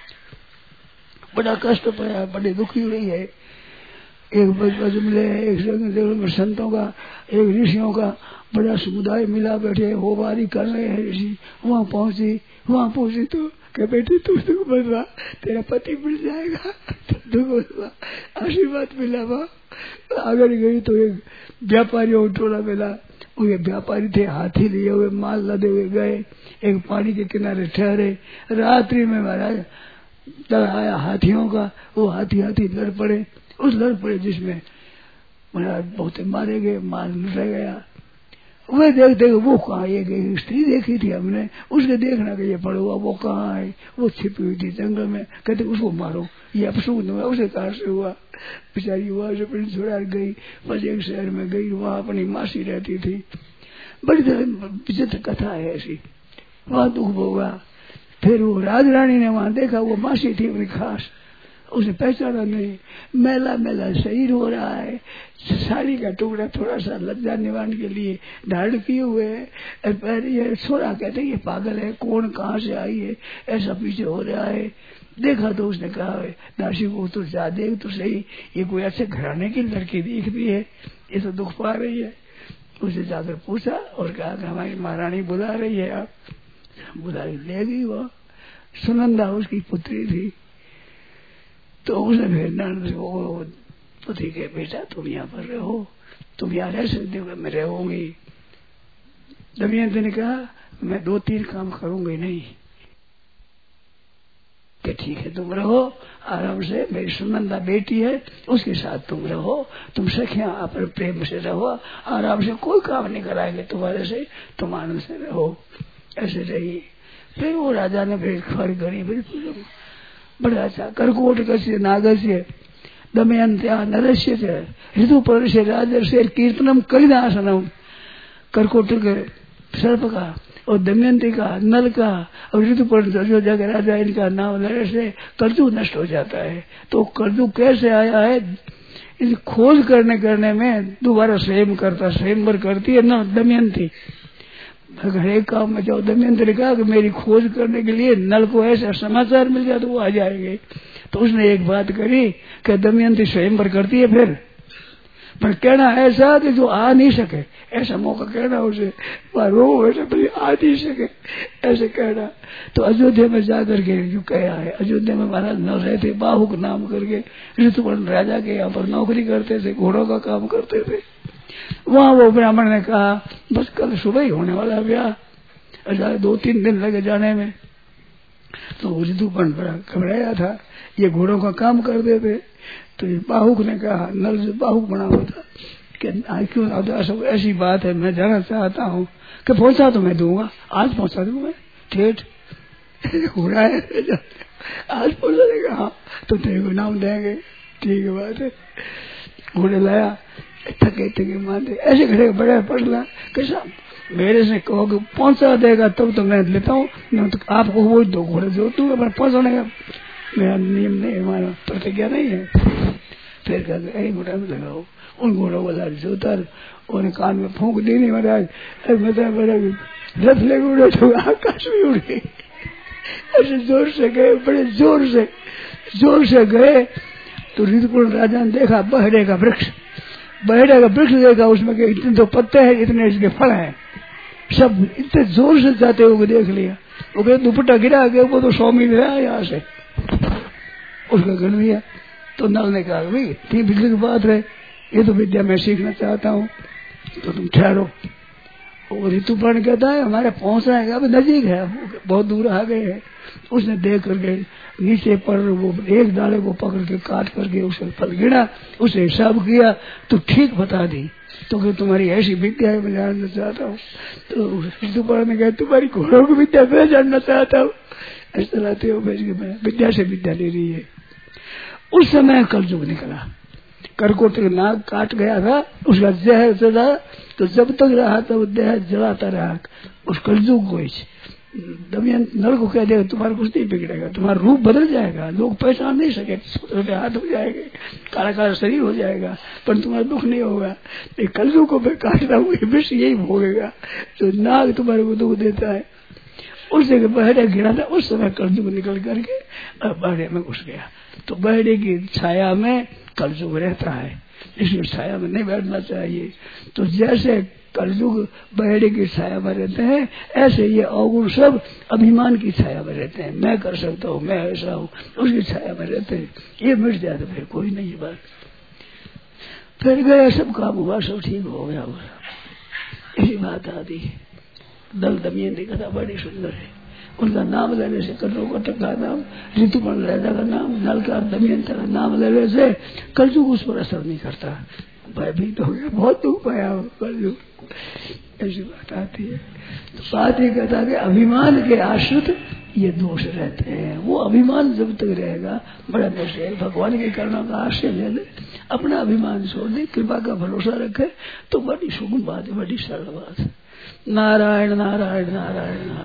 बड़ा कष्ट पाया, बड़ी दुखी हुई है। एक बच मिले, एक जंगल में संतों का, एक ऋषियों का बड़ा समुदाय मिला, बैठे हो बारी कर रहे हैं ऋषि। वहां पहुंची तो क्या बेटी तू दुख बदला, तेरा पति मिल जाएगा, दुख बदला, आशीर्वाद मिला। वहां अगर गई तो एक व्यापारियों को टोला मिला, वो ये व्यापारी थे, हाथी लिए हुए, माल लदे हुए गए, एक पानी के किनारे ठहरे। रात्रि में महाराज डर आया हाथियों का, वो हाथी लड़ पड़े, उस लड़ पड़े जिसमें महाराज बहुत मारे गए, माल लुटा गया। वे देखते वो कहाँ, ये स्त्री देखी थी हमने, उसके देखना कि ये पड़ा हुआ, वो कहाँ है, वो छिपी हुई थी जंगल में। कहते उसको मारो, ये अपशकुन हुआ, उसे कहा से हुआ। बेचारी वहां से अपनी छोड़ा गई, बस एक शहर में गई, वहां अपनी मासी रहती थी। बड़ी विचित्र कथा है ऐसी, वहां दुख भोगा। फिर वो राजरानी ने वहां देखा, वो मासी थी अपनी खास, उसे पहचाना नहीं। मैला मैला शरीर हो रहा है, साड़ी का टुकड़ा थोड़ा सा लज्जा निवारण के लिए धारण किए हुए है। पैर ये छोरा कहते ये पागल है, कौन कहाँ से आई है, ऐसा पीछे हो रहा है। देखा तो उसने कहा दासी को तो जा देख तो सही, ये कोई अच्छे घराने की लड़की दिखती है, ये तो दुख पा रही है। उसे जाकर पूछा और कहा कि हमारी महारानी बुला रही है। आप बुला ले गई, वो सुनंदा उसकी पुत्री थी। तो उसने फिर नंद वो पुत्री के बेटा तुम यहाँ पर रहो, तुम यहाँ रह सकते हो, मैं रहूंगी। दमयंती ने कहा मैं 2-3 काम करूंगी नहीं, कि ठीक है तुम रहो आराम से, मेरी सुनंदा बेटी है उसके साथ तुम रहो, तुम सखियां अपने प्रेम से रहो, आराम से कोई काम नहीं कराएंगे तुम्हारे से, तुम आनंद से रहो। ऐसे रही। फिर वो राजा ने फिर खर करी, फिर बड़ा अच्छा कर्कोट कस्य नागस्य दमयंत्या नरस्य ऋतुपर्णस्य राजर्षि कीर्तनम कलिदासनम। कर्कोट के सर्प का और दमयंती का, नल का और ऋतुपर्ण जो जगह राजा, इनका नाम लेने से कर्जू नष्ट हो जाता है। तो कर्जू कैसे आया है, इस खोज करने में दोबारा स्वयंवर करती है न दमयंती। हर एक काम में जाओ, दमयंती ने कहा कि मेरी खोज करने के लिए नल को ऐसा समाचार मिल जाए तो वो आ जाएंगे। तो उसने एक बात करी कि दमयंती स्वयंवर करती है, पर कहना ऐसा कि जो आ नहीं सके, ऐसा मौका कहना उसे, रो ऐसे आ नहीं सके ऐसे कहना। तो अयोध्या में जाकर के जो कहा है, अयोध्या में महाराज न रहते, बाहुक नाम करके ऋतुपर्ण राजा के यहाँ पर नौकरी करते थे, घोड़ों का काम करते थे। वहां वो ब्राह्मण ने कहा बस कल सुबह ही होने वाला ब्याह, 2-3 दिन लगे जाने में। तो ऋतुपर्ण बड़ा घबराया था, ये घोड़ों का काम करते थे। तो ये बाहुक ने कहा, नल जो बाहुक बना हुआ था कि क्यों ऐसी बात है, मैं जाना चाहता हूँ कि पहुंचा तो मैं दूंगा, आज पहुंचा दूंगा ठेठ घोड़ा है आज पहुंचा देगा। हाँ तो तेरे को नाम देंगे, ठीक है बात है। घोड़े लाया, थके मानते ऐसे खड़े बड़े पड़ला कैसा मेरे से कहो कि पहुंचा देगा तब तो मैं लेता हूँ, नहीं तो आपको वो 2 घोड़े जो तू पहुंचाने का मेरा नियम नहीं, हमारा प्रतिज्ञा नहीं है। फिर कहते घोड़ा में लगाओ, उन घोड़ों को लाल से उतर और कान में फूंक दी नहीं महाराज, मतलब रथ ले उड़े तो आकाश में उड़े, ऐसे जोर से गए, बड़े जोर से गए। तो ऋतुपर्ण राजा ने देखा बहरे का वृक्ष देखा, उसमें के इतने तो पत्ते हैं, इतने इसके फल हैं, सब इतने जोर से जाते हुए देख लिया। वो कहे दुपट्टा गिरा गया, वो तो 100 मील रहा यहाँ से, उसका गिर लिया। तो नल ने कहा भाई इतनी बिजली की बात है, ये तो विद्या मैं सीखना चाहता हूँ, तो तुम ठहरो। और ऋतुपर्ण कहता है हमारे पहुंचना है, अब नजीक है, बहुत दूर आ गए हैं। उसने देख करके नीचे पर वो एक डाले को पकड़ के काट करके उसे फल गिरा, उसे हिसाब किया तो ठीक बता दी। तो कि तुम्हारी ऐसी विद्या है मैं जानना चाहता हूँ। तो ऋतुपर्ण ने कहा तुम्हारी घोड़ों की विद्या मैं जानना चाहता हूँ, ऐसा चलाते हो मैं विद्या से विद्या ले रही है। उस समय कलयुग निकला, करकोट नाग काट गया था, उसका जहर चला, तो जब तक रहा तब देह जलाता रहा। उस कलयुग को दमयंत नल को कह देगा तुम्हारा कुछ नहीं बिगड़ेगा, तुम्हारा रूप बदल जाएगा, लोग पहचान नहीं सके, छोटे हाथ हो जाएंगे, काला काला शरीर हो जाएगा, पर तुम्हारा दुख नहीं होगा। कलयुग को मैं काट रहा हूँ, विष यही भोगेगा जो नाग तुम्हारे को दुख देता है। उस जगह बहरे गिरा था, उस समय कलयुग निकल करके बहरे में घुस गया। तो बहरे की छाया में कलयुग रहता है, इसलिए छाया में नहीं बैठना चाहिए। तो जैसे कलयुग बहरे की छाया में रहते हैं, ऐसे ये अवगुण सब अभिमान की छाया में रहते हैं। मैं कर सकता हूँ, मैं ऐसा हूँ, उसकी छाया में रहते हैं। ये मिट जाए तो फिर कोई नहीं बात। फिर गया, सब काम हुआ, सब ठीक हो गया। यही बात आती है। दल दमयंती कथा बड़ी सुंदर है। उनका नाम लेने से कर्णोकटक का नाम, ऋतुपर्ण राजा का नाम, नल का दमयंती का नाम लेने से कलयुग उस पर असर नहीं करता। भयभीत हो गया, बहुत दुख पाया कलयुग, ऐसी बात आती है। तो बात ये कहता है अभिमान के आश्रित ये दोष रहते हैं। वो अभिमान जब तक रहेगा बड़ा मुश्किल। भगवान के करुणा का आश्रय ले ले, अपना अभिमान छोड़ दे, कृपा का भरोसा रखे, तो बड़ी सुगम बात है, बड़ी सरल बात है। नारायण नारायण नारायण नारायण।